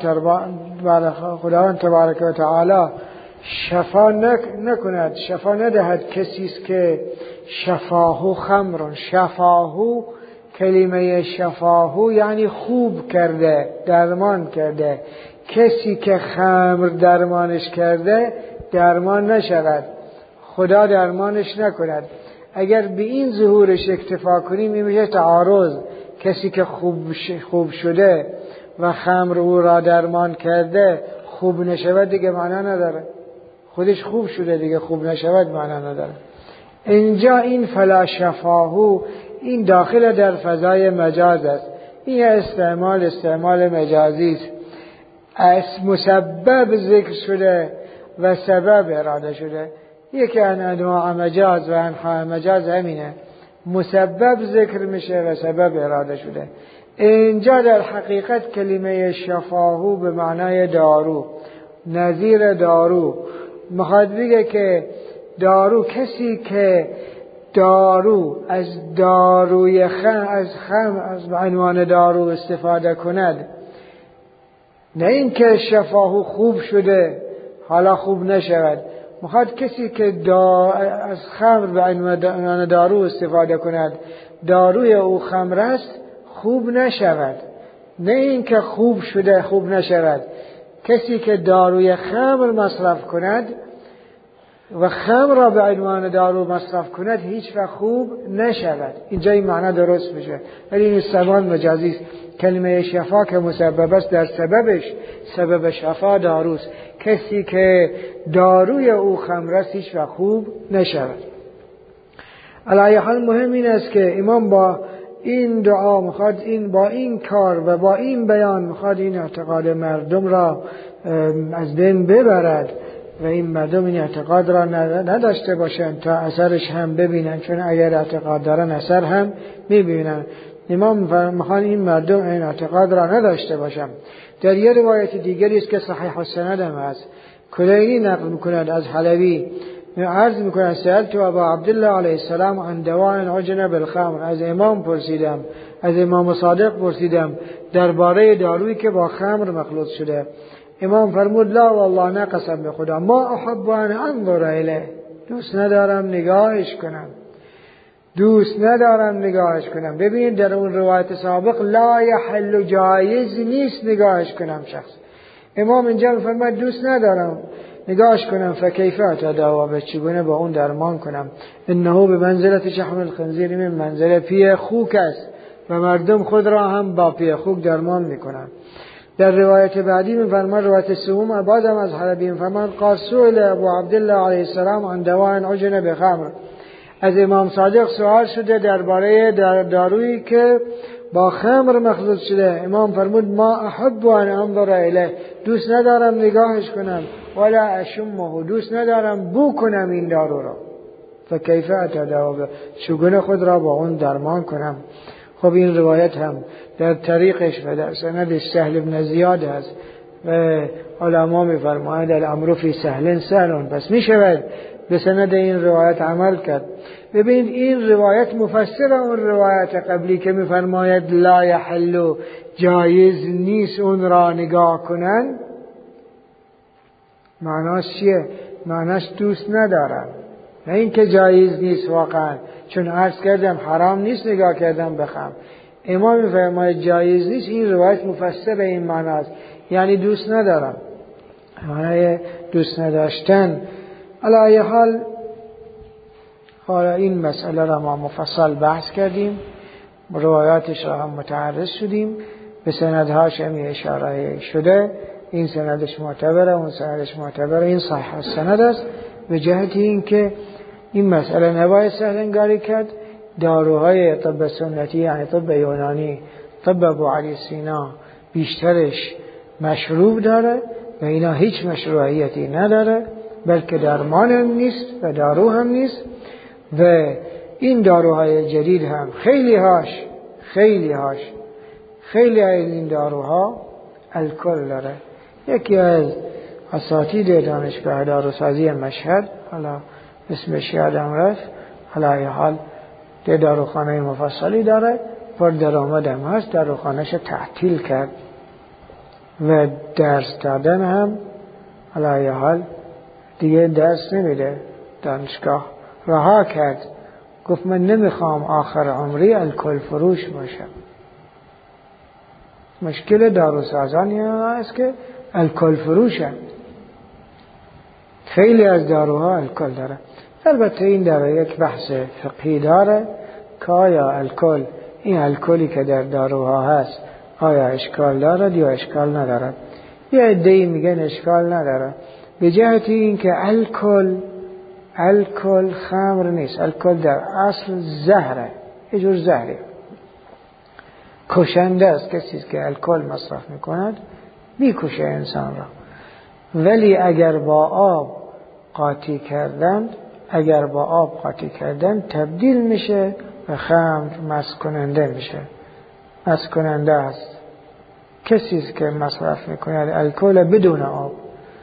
تبارک و تعالی شفا نکند، شفا ندهد کسی است که شفاهو خمرون. شفاهو، کلمه شفاهو یعنی خوب کرده، درمان کرده. کسی که خمر درمانش کرده درمان نشود، خدا درمانش نکند. اگر به این ظهورش اکتفا کنیم این میشه تعارض. کسی که خوب شده و خمر او را درمان کرده خوب نشود دیگه معنا نداره. خودش خوب شده دیگه خوب نشود معنا نداره. اینجا این فلا شفاهو این داخل در فضای مجاز است. این استعمال مجازی است. از مسبب ذکر شده و سبب اراده شده. یکی انواع مجاز و انواع مجاز همینه، مسبب ذکر میشه و سبب اراده شده. اینجا در حقیقت کلمه شفاهو به معنای دارو، نظیر دارو. میخواد بگه که دارو، کسی که دارو از داروی از عنوان دارو استفاده کند، نه اینکه شفاهو خوب شده حالا خوب نشود. میخواد کسی که از خمر به عنوان دارو استفاده کند، داروی او خمر است، خوب نشود. نه اینکه خوب شده خوب نشود. کسی که داروی خمر مصرف کند و خمر را به عنوان دارو مصرف کند هیچ وقت خوب نشود. اینجا این معنی درست میشه، ولی این استعمال مجازی است. کلمه شفا که مسبب است در سببش، سبب شفا داروست. کسی که داروی او خمر است هیچ وقت خوب نشود. علی حال مهم این است که امام با این دعا میخواد با این کار و با این بیان میخواد این اعتقاد مردم را از بین ببرد و این مردم این اعتقاد را نداشته باشند تا اثرش هم ببینن، چون اگر اعتقاد دارن اثر هم میبینن. امام میخوان این مردم این اعتقاد را نداشته باشند. در یه روایت دیگری است که صحیح السند هم است، کلیینی نقل میکند از حلبی، عرض میکند سألت ابا عبدالله علیه السلام عن دواء عجن بالخمر. از امام پرسیدم، از امام صادق پرسیدم درباره دارویی که با خمر مخلوط شده. امام فرمود لا والله، نه قسم به خدا، ما احب ان انظر الیه، دوست ندارم نگاهش کنم، دوست ندارم نگاهش کنم. ببین در اون روایت سابق لا یحل، جایز نیست نگاهش کنم شخص. امام اینجا میفرماید دوست ندارم نگاهش کنم. فکیف اتداوا، چگونه با اون درمان کنم؟ انه به منزلت شحم الخنزیر، من منزله پی خوک است و مردم خود را هم با پی خوک درمان میکنن. در روایت بعدی میفرماید روایت سوم بعدم از حلبی میفرماید قال سئل ابو عبدالله علیه السلام عن دواء عجن بخمر. از امام صادق سوال شده درباره دارویی که با خمر مخلوط شده. امام فرمود ما احب ان انظر الیه، دوست ندارم نگاهش کنم، ولا اشمه، دوست ندارم بو کنم این دارو را. فکیف اتداوا، چگونه خود را با اون درمان کنم؟ خب این روایت هم در طریقش و در سندش سهل بن زیاد است و علما می‌فرمایند الامر فی سهل سهل، پس میشود به سند این روایت عمل کرد. ببینید این روایت مفسر اون روایت قبلی که می‌فرماید لا یحل، جایز نیست اون را نگاه کنن. معناش چیه؟ معناش دوست ندارم، نه اینکه جایز نیست واقعا، چون عرض کردم حرام نیست نگاه کردم بخم. امام می‌فرماید جایز نیست. این روایت مفسر این معناست، یعنی دوست ندارم، معنای دوست نداشتن. علی حال حالا این مسئله را ما مفصل بحث کردیم، روایاتش را هم متعرض شدیم به سندهاش هم اشاره شده، این سندش معتبره، اون سندش معتبره، این صحیح السند است. به جهت این که این مسئله نباید سهل انگاری کرد. داروهای طب سنتی یعنی طب یونانی، طب ابو علی سینا بیشترش مشروب داره و اینا هیچ مشروعیتی نداره، بلکه درمان هم نیست و دارو هم نیست. و این داروهای جدید هم خیلی از این داروها الکل داره. یکی از اساتید دانشگاه داروسازی مشهد، حالا اسمش یادم رفت، حالا یه حال داروخانه مفصلی داره، پر درآمد هم هست، داروخانه‌اش تعطیل کرد و درس دادن هم حالا یه حال دیگه درس نمیده، دانشگاه رها کرد. گفت من نمیخوام آخر عمری الکل فروش باشم. مشکل داروسازان این است که الکل فروشن. خیلی از داروها الکل داره. البته این داره یک بحث فقهی داره که آیا الکل، این الکلی که در داروها هست، آیا اشکال دارد یا اشکال ندارد. یه عده‌ای میگن اشکال نداره، به جهت این که الکل خمر نیست. الکل در اصل زهره، یه جور زهره، کشنده است. کسی که الکل مصرف میکند میکشه انسان را. ولی اگر با آب قاطی کردن تبدیل میشه و خمر مست کننده میشه. مست کننده است. کسی که مصرف میکند الکل بدون آب،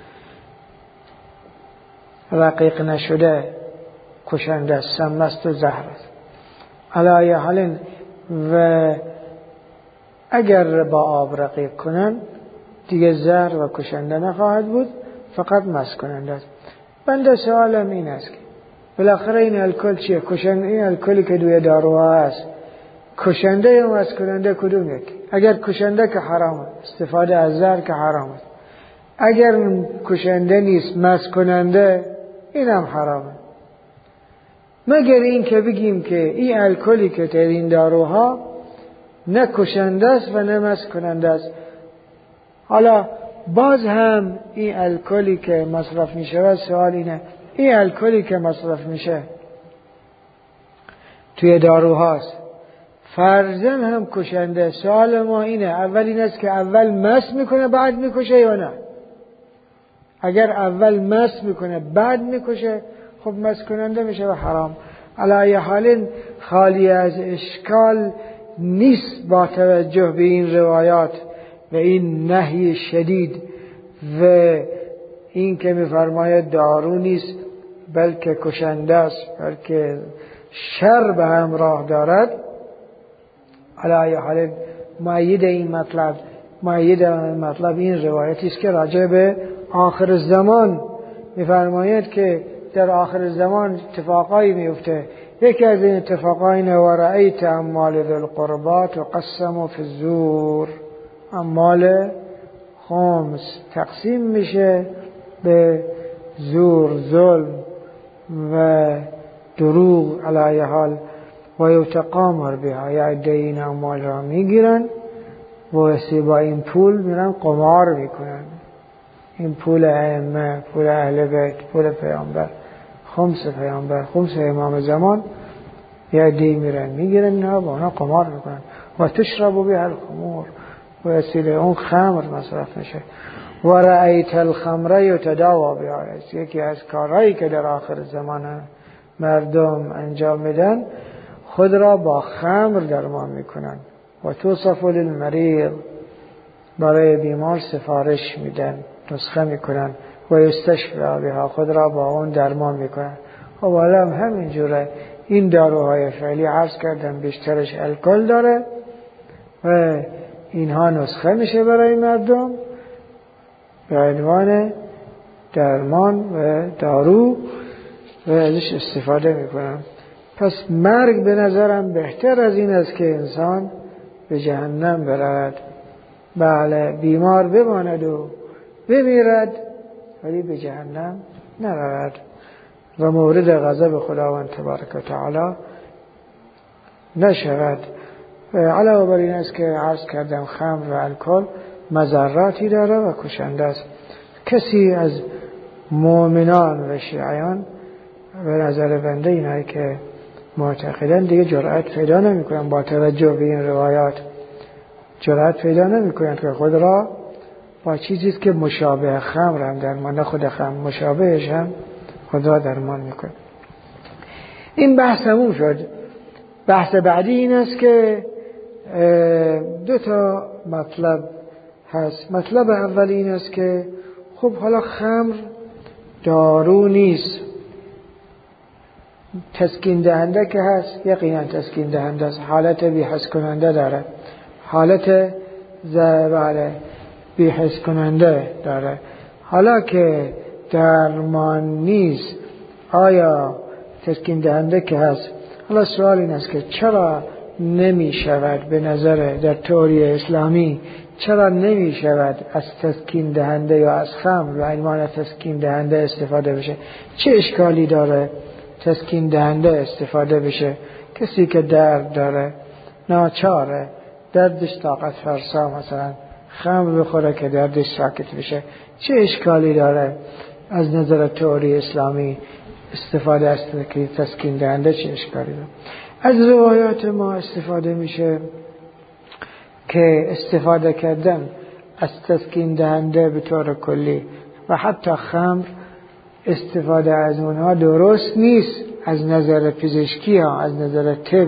رقیق نشده، کشنده است، سمست و زهر است. علی حال و اگر با آب رقیق کنن دیگه زهر و کشنده نخواهد بود، فقط مست کننده است. بنده سوالم این است که بالاخره این الکل چیه؟ کشنده، این الکلی که دوی داروها هست، کشنده یا مست کننده کدوم یکی؟ اگر کشنده که حرامه، استفاده از زهر که حرامه. اگر کشنده نیست، مست کننده، اینم حرامه. مگر این که بگیم که این الکلی که در این داروها نه کشنده است و نه مست کننده است. حالا باز هم این الکلی که مصرف میشه، سوال اینه، این الکلی که مصرف میشه توی داروهاست، فرضاً هم کشنده. سوال ما اینه، اول این است که اول مست میکنه بعد میکشه یا نه؟ اگر اول مست میکنه بعد میکشه، خب مست کننده میشه و حرام. علی حال خالی از اشکال نیست با توجه به این روایات و این نهی شدید و این که میفرماید دارو نیست بلکه کشنده است، بلکه شر به همراه دارد. علی حال مؤید این مطلب این روایتی است که راجع به آخر زمان میفرماید که در آخر زمان اتفاقایی میفته. یکی از این اتفاقای اینه و رأیت اموال ذی القربى تقسم فی الزور. اموال خمس تقسیم میشه به زور، ظلم و دروغ. علی حال و یتقامر بها، یعنی این اموال را میگیرن و با این پول میرن قمار میکنن. این پول ائمه، پول اهل بیت، پول پیامبر، خمس پیامبر، خمس امام زمان، یه دی میرن میگیرن نه با اونا قمار میکنن. و تشرب بها الخمور، و وسیله اون خمر مصرف میشه. و رأیت الخمر یتداوا بها، یکی از کارهایی که در آخر زمان مردم انجام میدن خود را با خمر درمان میکنن. و توصف للمریض، برای بیمار سفارش میدن، نسخه میکنن. و یستشفی بها، خود را با اون درمان میکنن. خب حالا همینجوره این داروهای فعلی عرض کردم بیشترش الکل داره و اینها نسخه میشه برای مردم به عنوان درمان و دارو و ازش استفاده میکنن. پس مرگ به نظرم بهتر از این است که انسان به جهنم برود. بله، بیمار بماند و بمیرد ولی به جهنم نرود و مورد غضب خداوند تبارک و تعالی نشود. علاوه بر این است که عرض کردم خمر و الکل مضراتی داره و کشنده است. کسی از مؤمنان و شیعیان به نظر بنده اینایی که معتقدن دیگه جرأت پیدا نمی‌کنن، با توجه به این روایات جرأت پیدا نمی‌کنن که خود را با چیزی که مشابه خمر هم درمان، نه خود خمر مشابهش هم خود را درمان می‌کنه. این بحث تموم شد. بحث بعدی این است که دو تا مطلب هست. مطلب اول این است که خب حالا خمر دارو نیست، تسکین دهنده که هست، یقینا تسکین دهنده است، حالت بی‌حس کننده داره، حالت بی‌حس کننده داره. حالا که درمان نیست، آیا تسکین دهنده که هست؟ حالا سوال این است که چرا نمی شود به نظر در تئوری اسلامی چرا نمی شود از تسکین دهنده یا از خمر و عنوان تسکین دهنده استفاده بشه؟ چه اشکالی داره تسکین دهنده استفاده بشه؟ کسی که درد داره، ناچاره، دردش طاقت فرسا، مثلا خمر بخوره که دردش ساکت بشه، چه اشکالی داره از نظر تئوری اسلامی استفاده از تسکین دهنده؟ چه اشکالی داره؟ از روایات ما استفاده میشه که استفاده کردن از تسکین دهنده به طور کلی و حتی خمر استفاده از اونها درست نیست از نظر پزشکی ها، از نظر طب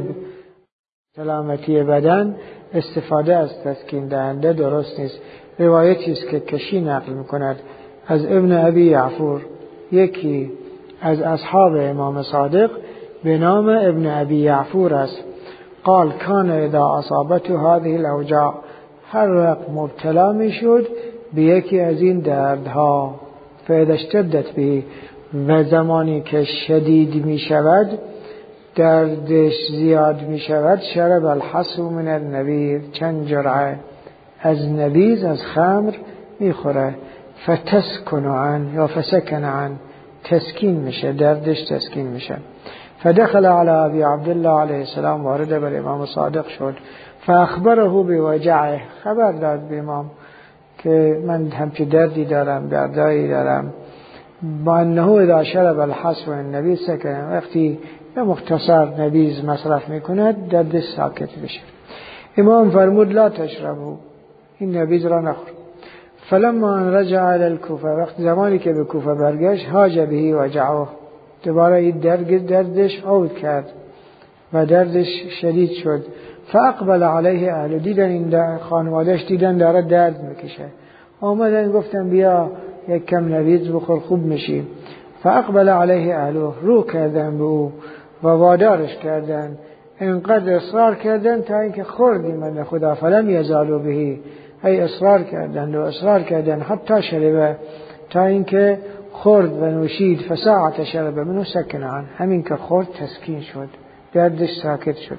سلامتی بدن. استفاده از تسکین دهنده درست نیست. روایتی است که کشی نقل میکند از ابن ابی یعفور، یکی از اصحاب امام صادق به نام ابن ابی یعفور است. قال کان اذا اصابته هذه الاوجاع، هر وقت مبتلا میشد به یکی از این دردها، فاذا اشتدت به، و زمانی که شدید می شود، دردش زیاد می شود، شرب الحصو من النبیذ، چند جرعه از نبیذ، از خمر می خوره، فتسکن عن یا فسکن عن، تسکین میشه، دردش تسکین میشه. فدخل على ابي عبد الله علیه السلام، وارد بر امام صادق شد، فاخبره بوجعه، خبر داد به امام که من همچه دردی دارم، دردایی دارم. با انه اذا شرب الحصو النبیذ سکن، وقتی به مختصر نبیذ مصرف میکند دردش ساکت بشه. امام فرمود لا تشربو، این نبیذ را نخور. فلما ان رجع الى الكوفه، وقت زمانی که به کوفه برگشت، هاج به وجعه، دوباره این دردش عود کرد و دردش شدید شد. فاقبل علیه اهل، دیدن این خانوادهش دیدن داره درد میکشه، آمدن گفتن بیا یک کم نبیذ بخور خوب میشی. فاقبل علیه اهله، رو کردن به او و وادارش کردن، اینقدر اصرار کردن تا اینکه خوردی من خدا. فلم یزالوا بهی، ای اصرار کردن حتی شربه، تا اینکه خورد و نوشید. فساعت شربه منو سکن عن، همین که خورد تسکین شد، دردش ساکت شد.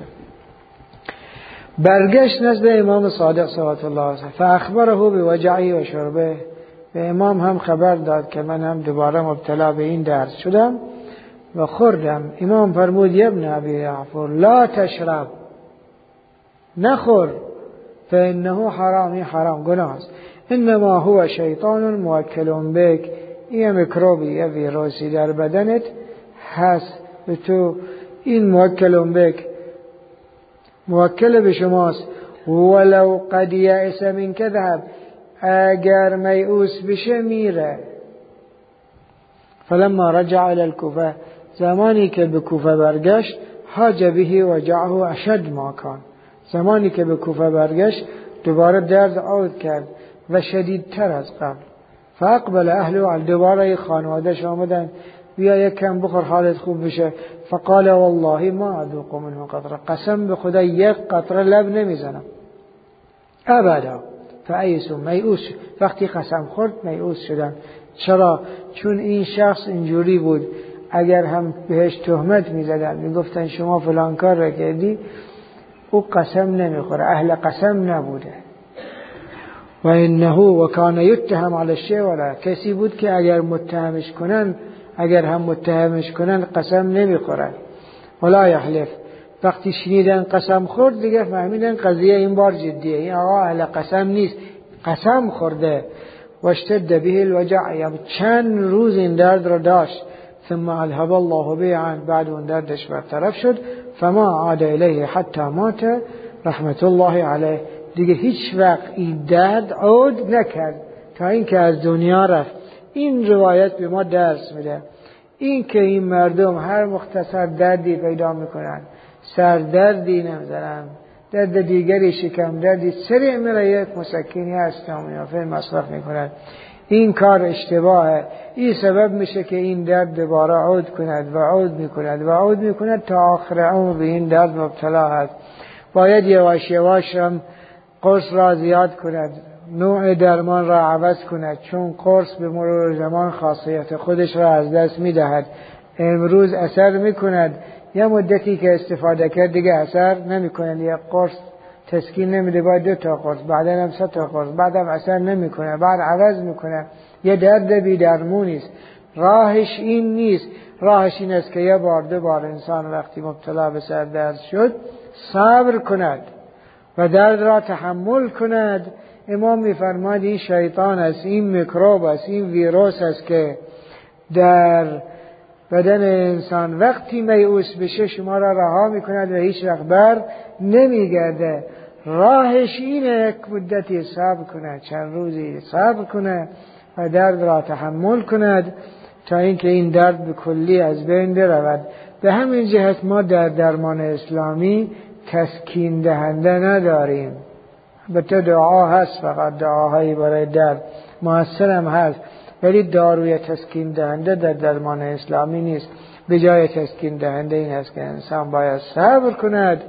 برگشت نزد امام صادق صلوات الله علیه، فاخبره بوجعی و شربه، به امام هم خبر داد که من هم دوباره مبتلا به این درد شدم و خوردم. امام فرمود ابن ابی یعفور لا تشرب، نخور، فانه حرامی، حرام، گناه است. انما هو شیطان موکل بک، این میکروبی، یه ویروسی در بدنت هست به تو، این موکل به شماست. ولو قد یأس من کذب، اگر میؤوس بشه میره. فلما رجع الى الكوفه، زمانی که به کوفه برگشت، حاج به وجعه اشد ما کان، زمانی که به کوفه برگشت دوباره درد عود کرد و شدیدتر از قبل. فاقبل اهله، دوباره خانواده‌اش آمدن بیا یک کم بخور حالت خوب بشه. فقال والله ما اذوق منه قطره، قسم به خدا یک قطره لب نمیزنم ابدا. فایسو، میؤوس، وقتی قسم خورد میؤوس شدن. چرا؟ چون این شخص اینجوری بود، اگر هم بهش تهمت میزدن میگفتن شما فلان کار را کردی، او قسم نمیخوره، اهل قسم نبوده. و انه و کان یتهم علی الشیء ولا، کسی بود که اگر هم متهمش کنن قسم نمیخوره. ولا یحلف، وقتی شنیدن قسم خورد دیگه فهمیدن قضیه این بار جدیه، این آقا اهل قسم نیست، قسم خورده. واشتد به الوجع، یعنی چند روز این درد را داشت. ثم اذهب الله به عنه، بعد اون دردش برطرف شد. فما عاد الیه حتی مات رحمت الله علیه، دیگه هیچ وقت این درد عود نکرد تا اینکه از دنیا رفت. این روایت به ما درس میده این که این مردم هر مختصر دردی پیدا میکنن، سردردی نمیزنن، درد دیگری شکم دردی، سریع میره یک مسکنی استامینوفن مصرف میکنن. این کار اشتباهه. این سبب میشه که این درد دوباره عود کند و عود میکند و عود میکند تا آخر عمر به این درد مبتلا هست. باید یواش یواش هم قرص را زیاد کند، نوع درمان را عوض کند، چون قرص به مرور زمان خاصیت خودش را از دست میدهد. امروز اثر میکند، یه مدتی که استفاده کرد دیگه اثر نمیکند. یک قرص تسکین نمیده، باید 2 تا قرص، بعدا هم 3 تا قرص، بعدم اثر نمیکنه، بعد عوض میکنه. یه درد بی درمونی است. راهش این نیست. راهش این است که یه بار 2 بار انسان وقتی مبتلا به سردرد شد صبر کند و درد را تحمل کند. امام میفرماد این شیطان است، این میکروب است، این ویروس است که در بدن انسان وقتی میؤوس بشه شما را رها میکند و هیچ وقت بر نمیگرده. راهش اینه یک مدتی صبر کند، چند روزی صبر کند و درد را تحمل کند تا اینکه این درد به کلی از بین برود. به همین جهت ما در درمان اسلامی تسکین دهنده نداریم. البته دعا هست، فقط دعاهایی برای درد مؤثر هم هست، ولی داروی تسکین دهنده در درمان اسلامی نیست. به جای تسکین دهنده این است که انسان باید صبر کند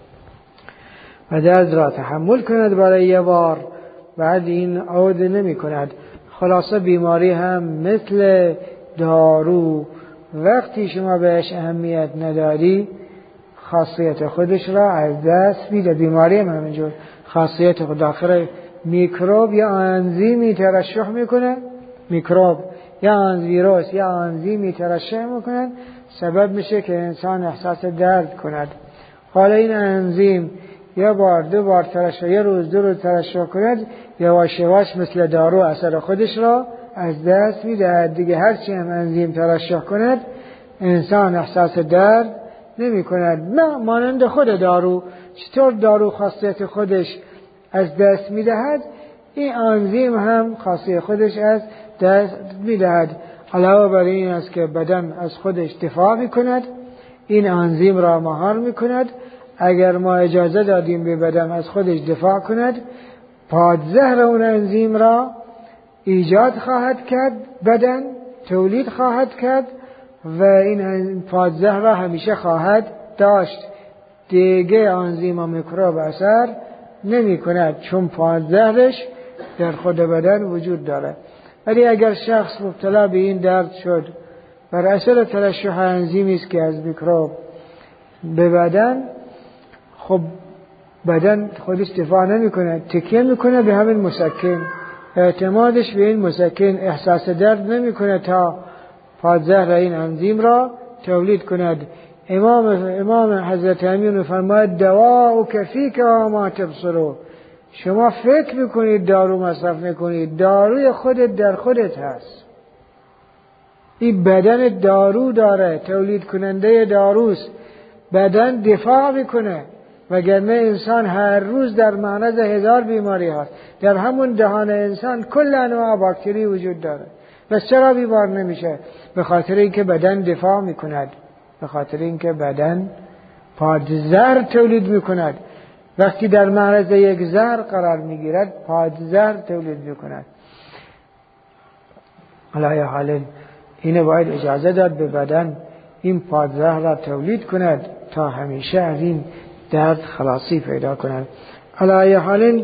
و درد را تحمل کند برای یه بار، بعد این عود نمی کند. خلاصه بیماری هم مثل دارو، وقتی شما بهش اهمیت نداری خاصیت خودش را از دست میده. بیماری هم همینجور خاصیت خود داخل میکروب یا انزیمی ترشح میکنه، میکروب یا ویروس یا انزیمی ترشح میکنه، سبب میشه که انسان احساس درد کند. حالا این انزیم یه بار 2 بار ترشح، یه روز 2 روز ترشح کند، یواش یواش مثل دارو اثر خودش را از دست میدهد. دیگه هرچی هم انزیم ترشح کند انسان احساس درد نمی کند. نه مانند خود دارو. چطور دارو خاصیت خودش از دست میدهد، این انزیم هم خاصیت خودش از دست میدهد. علاوه بر این است که بدن از خودش دفاع میکند، این انزیم را مهار میکند. اگر ما اجازه دادیم به بدن از خودش دفاع کند، پادزهر اون انزیم را ایجاد خواهد کرد، بدن تولید خواهد کرد و این پادزهر را همیشه خواهد داشت. دیگه انزیم و میکروب اثر نمی کند، چون پادزهرش در خود بدن وجود دارد. ولی اگر شخص مبتلا به این درد شد بر اثر ترشح انزیمی است که از میکروب به بدن، خب بدن خودش دفاع نمی کند، تکیه می کنه به همین مسکن، اعتمادش به این مسکن، احساس درد نمی کنه تا پادزهر این انزیم را تولید کند. امام حضرت امین فرماید دواءک فیک و ما تبصروا. شما فکر میکنید دارو مصرف میکنید، داروی خودت در خودت هست. این بدن دارو داره، تولید کننده داروست، بدن دفاع میکنه. وگرنه انسان هر روز در معرض 1000 بیماری هست. در همون دهان انسان کل انواع باکتری وجود داره. بس چرا بیمار نمیشه؟ به خاطر اینکه بدن دفاع میکند، به خاطر اینکه بدن پادزهر تولید میکند. وقتی در معرض یک زهر قرار میگیرد پادزهر تولید میکند. علی حال اینه باید اجازه داد به بدن این پادزهر را تولید کند تا همیشه از این درد خلاصی پیدا کند. علی حال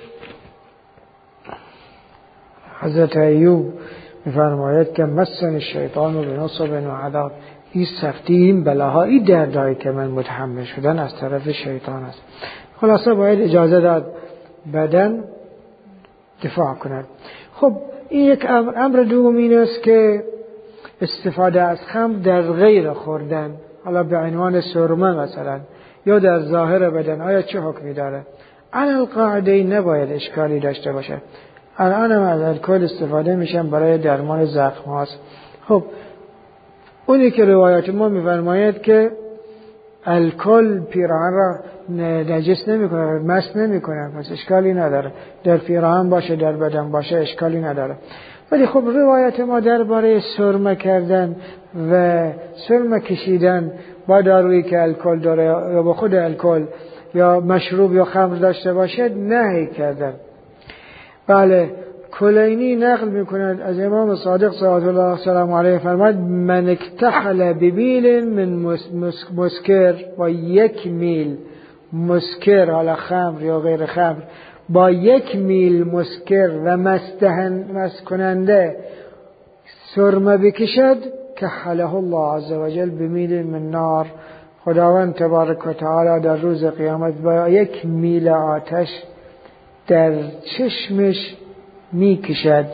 حضرت ایوب میفرماید که مسن الشیطان بنصب و عذاب. این سختی، این بلاها، این دردهایی که من متحمل شدن از طرف شیطان است. خلاصه باید اجازه داد بدن دفاع کند. خب این یک امر دوم این است که استفاده از خمر در غیر خوردن، حالا به عنوان سرمه مثلا یا در ظاهر بدن آیا چه حکمی داره؟ علی القاعده نباید اشکالی داشته باشه. الان هم از الکل استفاده میشن برای درمان زخم هاست. خب اونی که روایات ما میفرماید که الکل پیراهن را نجس نمیکنه، مس نمیکنه، پس اشکالی نداره. در پیراهن باشه در بدن باشه اشکالی نداره. ولی خب روایت ما درباره سرمه کردن و سرمه کشیدن با دارویی که الکل داره یا با خود الکل یا مشروب یا خمر داشته باشه نهی کردن. بله کلینی نقل میکند از امام صادق صلوات الله سلام علیه فرمود من اکتحل ببیل من مسکر با 1 میل مسکر، حالا خمر یا غیر خمر، با 1 میل مسکر و مست کننده سرمه بکشد کحله الله عز وجل بمیل من نار، خداوند تبارک و تعالی در روز قیامت با 1 میل آتش در چشمش میکشد.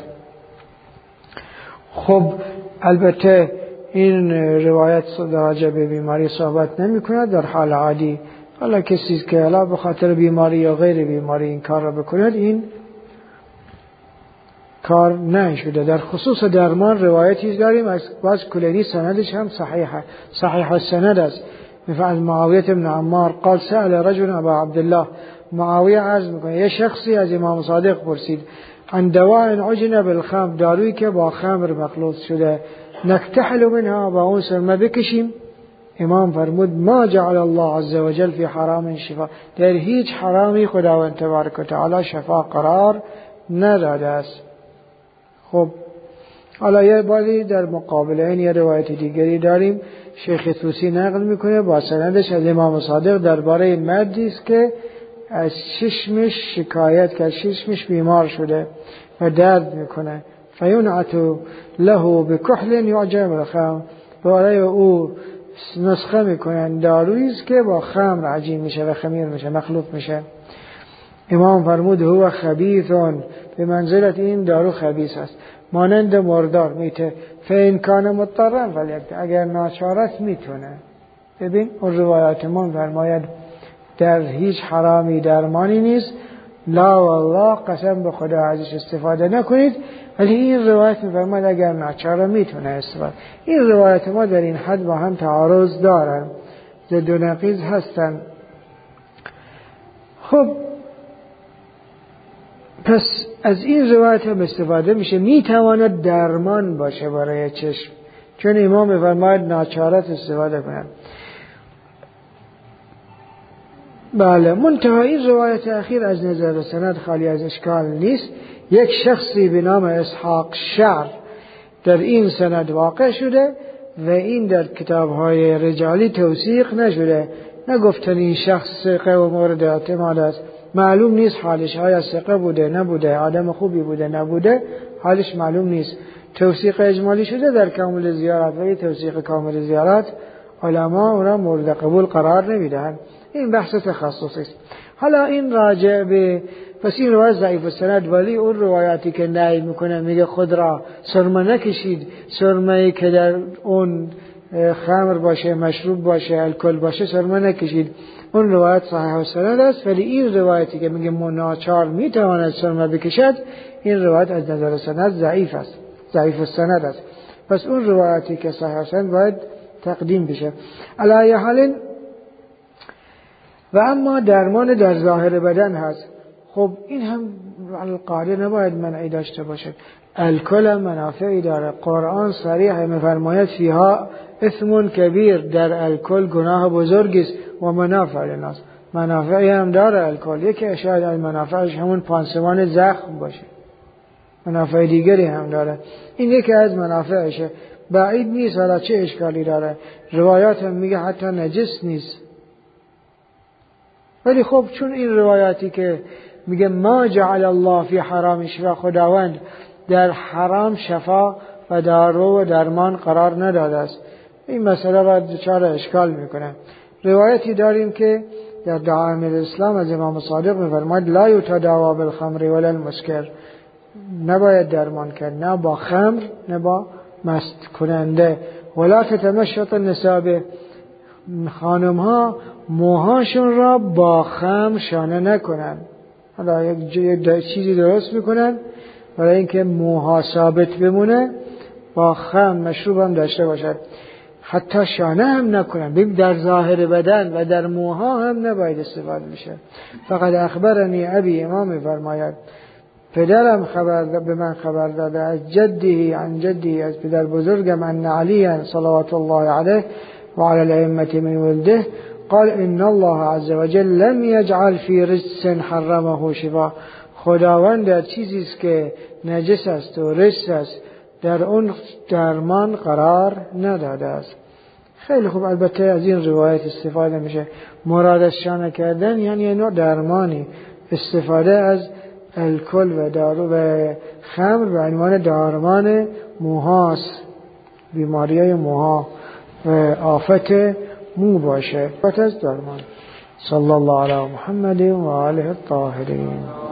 خب البته این روایت راجع به بیماری صحبت نمی کند در حال عادی. حالا کسی که حالا به خاطر بیماری یا غیر بیماری این کار را بکند این کار نشده. در خصوص درمان روایتی داریم از باز کلینی سندش هم صحیح السند است. مثل از معاویه بن عمار قال سأل رجل ابا عبدالله، معاویه عرض میکنه یه شخصی از امام صادق پرسید عن دواء عجن بالخمر، دارویی که با خمر مخلوط شده، نکتحل منها، با اون سرمه بکشیم؟ امام فرمود ما جعل الله عز وجل فی حرام شفا، در هیچ حرامی خداوند تبارک و تعالی شفا قرار نداده است. خب حالا یه باری در مقابل این یه روایت دیگری داریم شیخ طوسی نقل میکنه با سندش از امام صادق درباره مردی است که از چشمش شکایت که چشمش بیمار شده و درد میکنه، فینعت له بکحل یعجن بالخمر، برای او نسخه میکنن دارویی است که با خمر عجین میشه و خمیر میشه مخلوط میشه. امام فرمود هو خبیث، به منزلت این دارو خبیث است، مانند مردار میته، فین کان مضطرا فلیکته، اگر ناچارت میتونه. ببین اون روایات من فرماید در هیچ حرامی درمانی نیست، لا والله قسم به خدا ازش استفاده نکنید، ولی این روایت میفرماید اگر ناچار میتونه استفاده. این روایت ما در این حد با هم تعارض دارن، ضد و نقیض هستن. خب پس از این روایت هم استفاده میشه، میتواند درمان باشه برای چشم، چون امام میفرماید ناچارت استفاده کنن. بله منتها این روایت اخیر از نظر سند خالی از اشکال نیست. یک شخصی به نام اسحاق شعر در این سند واقع شده و این در کتاب‌های رجالی توثیق نشده، نگفتن این شخص ثقه و مورد اعتماد است، معلوم نیست حالش، آیا ثقه بوده نبوده، آدم خوبی بوده نبوده، حالش معلوم نیست. توثیق اجمالی شده در کامل زیارت و توثیق کامل زیارت علما اون را مورد قبول قرار نمیدهند. این بحث تخصصی است. حالا این راجع به پس این روایت ضعیف السند، ولی اون روایاتی که نهی میکنه میگه خود را سرمه نکشید، سرمه‌ای که در اون خمر باشه، مشروب باشه، الکل باشه سرمه نکشید، اون روایت صحیح السند است. ولی این روایتی که میگه ناچار میتواند سرمه بکشد، این روایت از نظر سند ضعیف است، ضعیف السند است. پس اون روایتی که صحیح السند باید تقدیم بشه. علی ای حال و اما درمان در ظاهر بدن هست. خب این هم القاعده نباید منعی داشته باشد. الکل منافعی داره، قرآن صریح میفرماید فیها اثم کبیر، در الکل گناه بزرگی است و منافع للناس، منافعی هم داره الکل. یکی شاید از منافعش همون پانسمان زخم باشه، منافع دیگری هم داره، این یکی از منافعشه. بعید نیست، حالا چه اشکالی داره؟ روایات هم میگه حتی نجس نیست. ولی خب چون این روایاتی که میگه ما جعل الله فی حرام شفا، خداوند در حرام شفا و دارو و درمان قرار نداده است، این مسئله را دچار اشکال میکنه. روایتی داریم که در دعائم الاسلام از امام صادق میفرماید لا یتداوا بالخمر ولا المسکر، نباید درمان کرد نه با خمر نه با مست کننده، ولا تتمشط النساء، خانم ها موهاشون را با خم شانه نکنن. حالا یک چیزی درست میکنن برای اینکه موها ثابت بمونه، با خم مشروب هم داشته باشد. حتی شانه هم نکنن، ببین در ظاهر بدن و در موها هم نباید استفاده بشه. فقط اخبرنی ابی، امام فرماید پدرم به من خبر داده از جدی عن جدی، از پدر بزرگم، ان علی صلوات الله علیه و علی الائمه من ولده قال ان الله عز وجل لم يجعل في رجس حرمه شفاء. خداوند در چیزی است که نجس است و رجس است در اون درمان قرار نداده است. خیلی خوب. البته از این روایت استفاده میشه. مراد از شانه کردن یعنی نوع درمانی، استفاده از الکل و دارو و خمر به عنوان درمان موهاست، بیماریای موها و آفت مو باشه، آفت از درمان. صلی الله علی محمد و آله الطاهرین.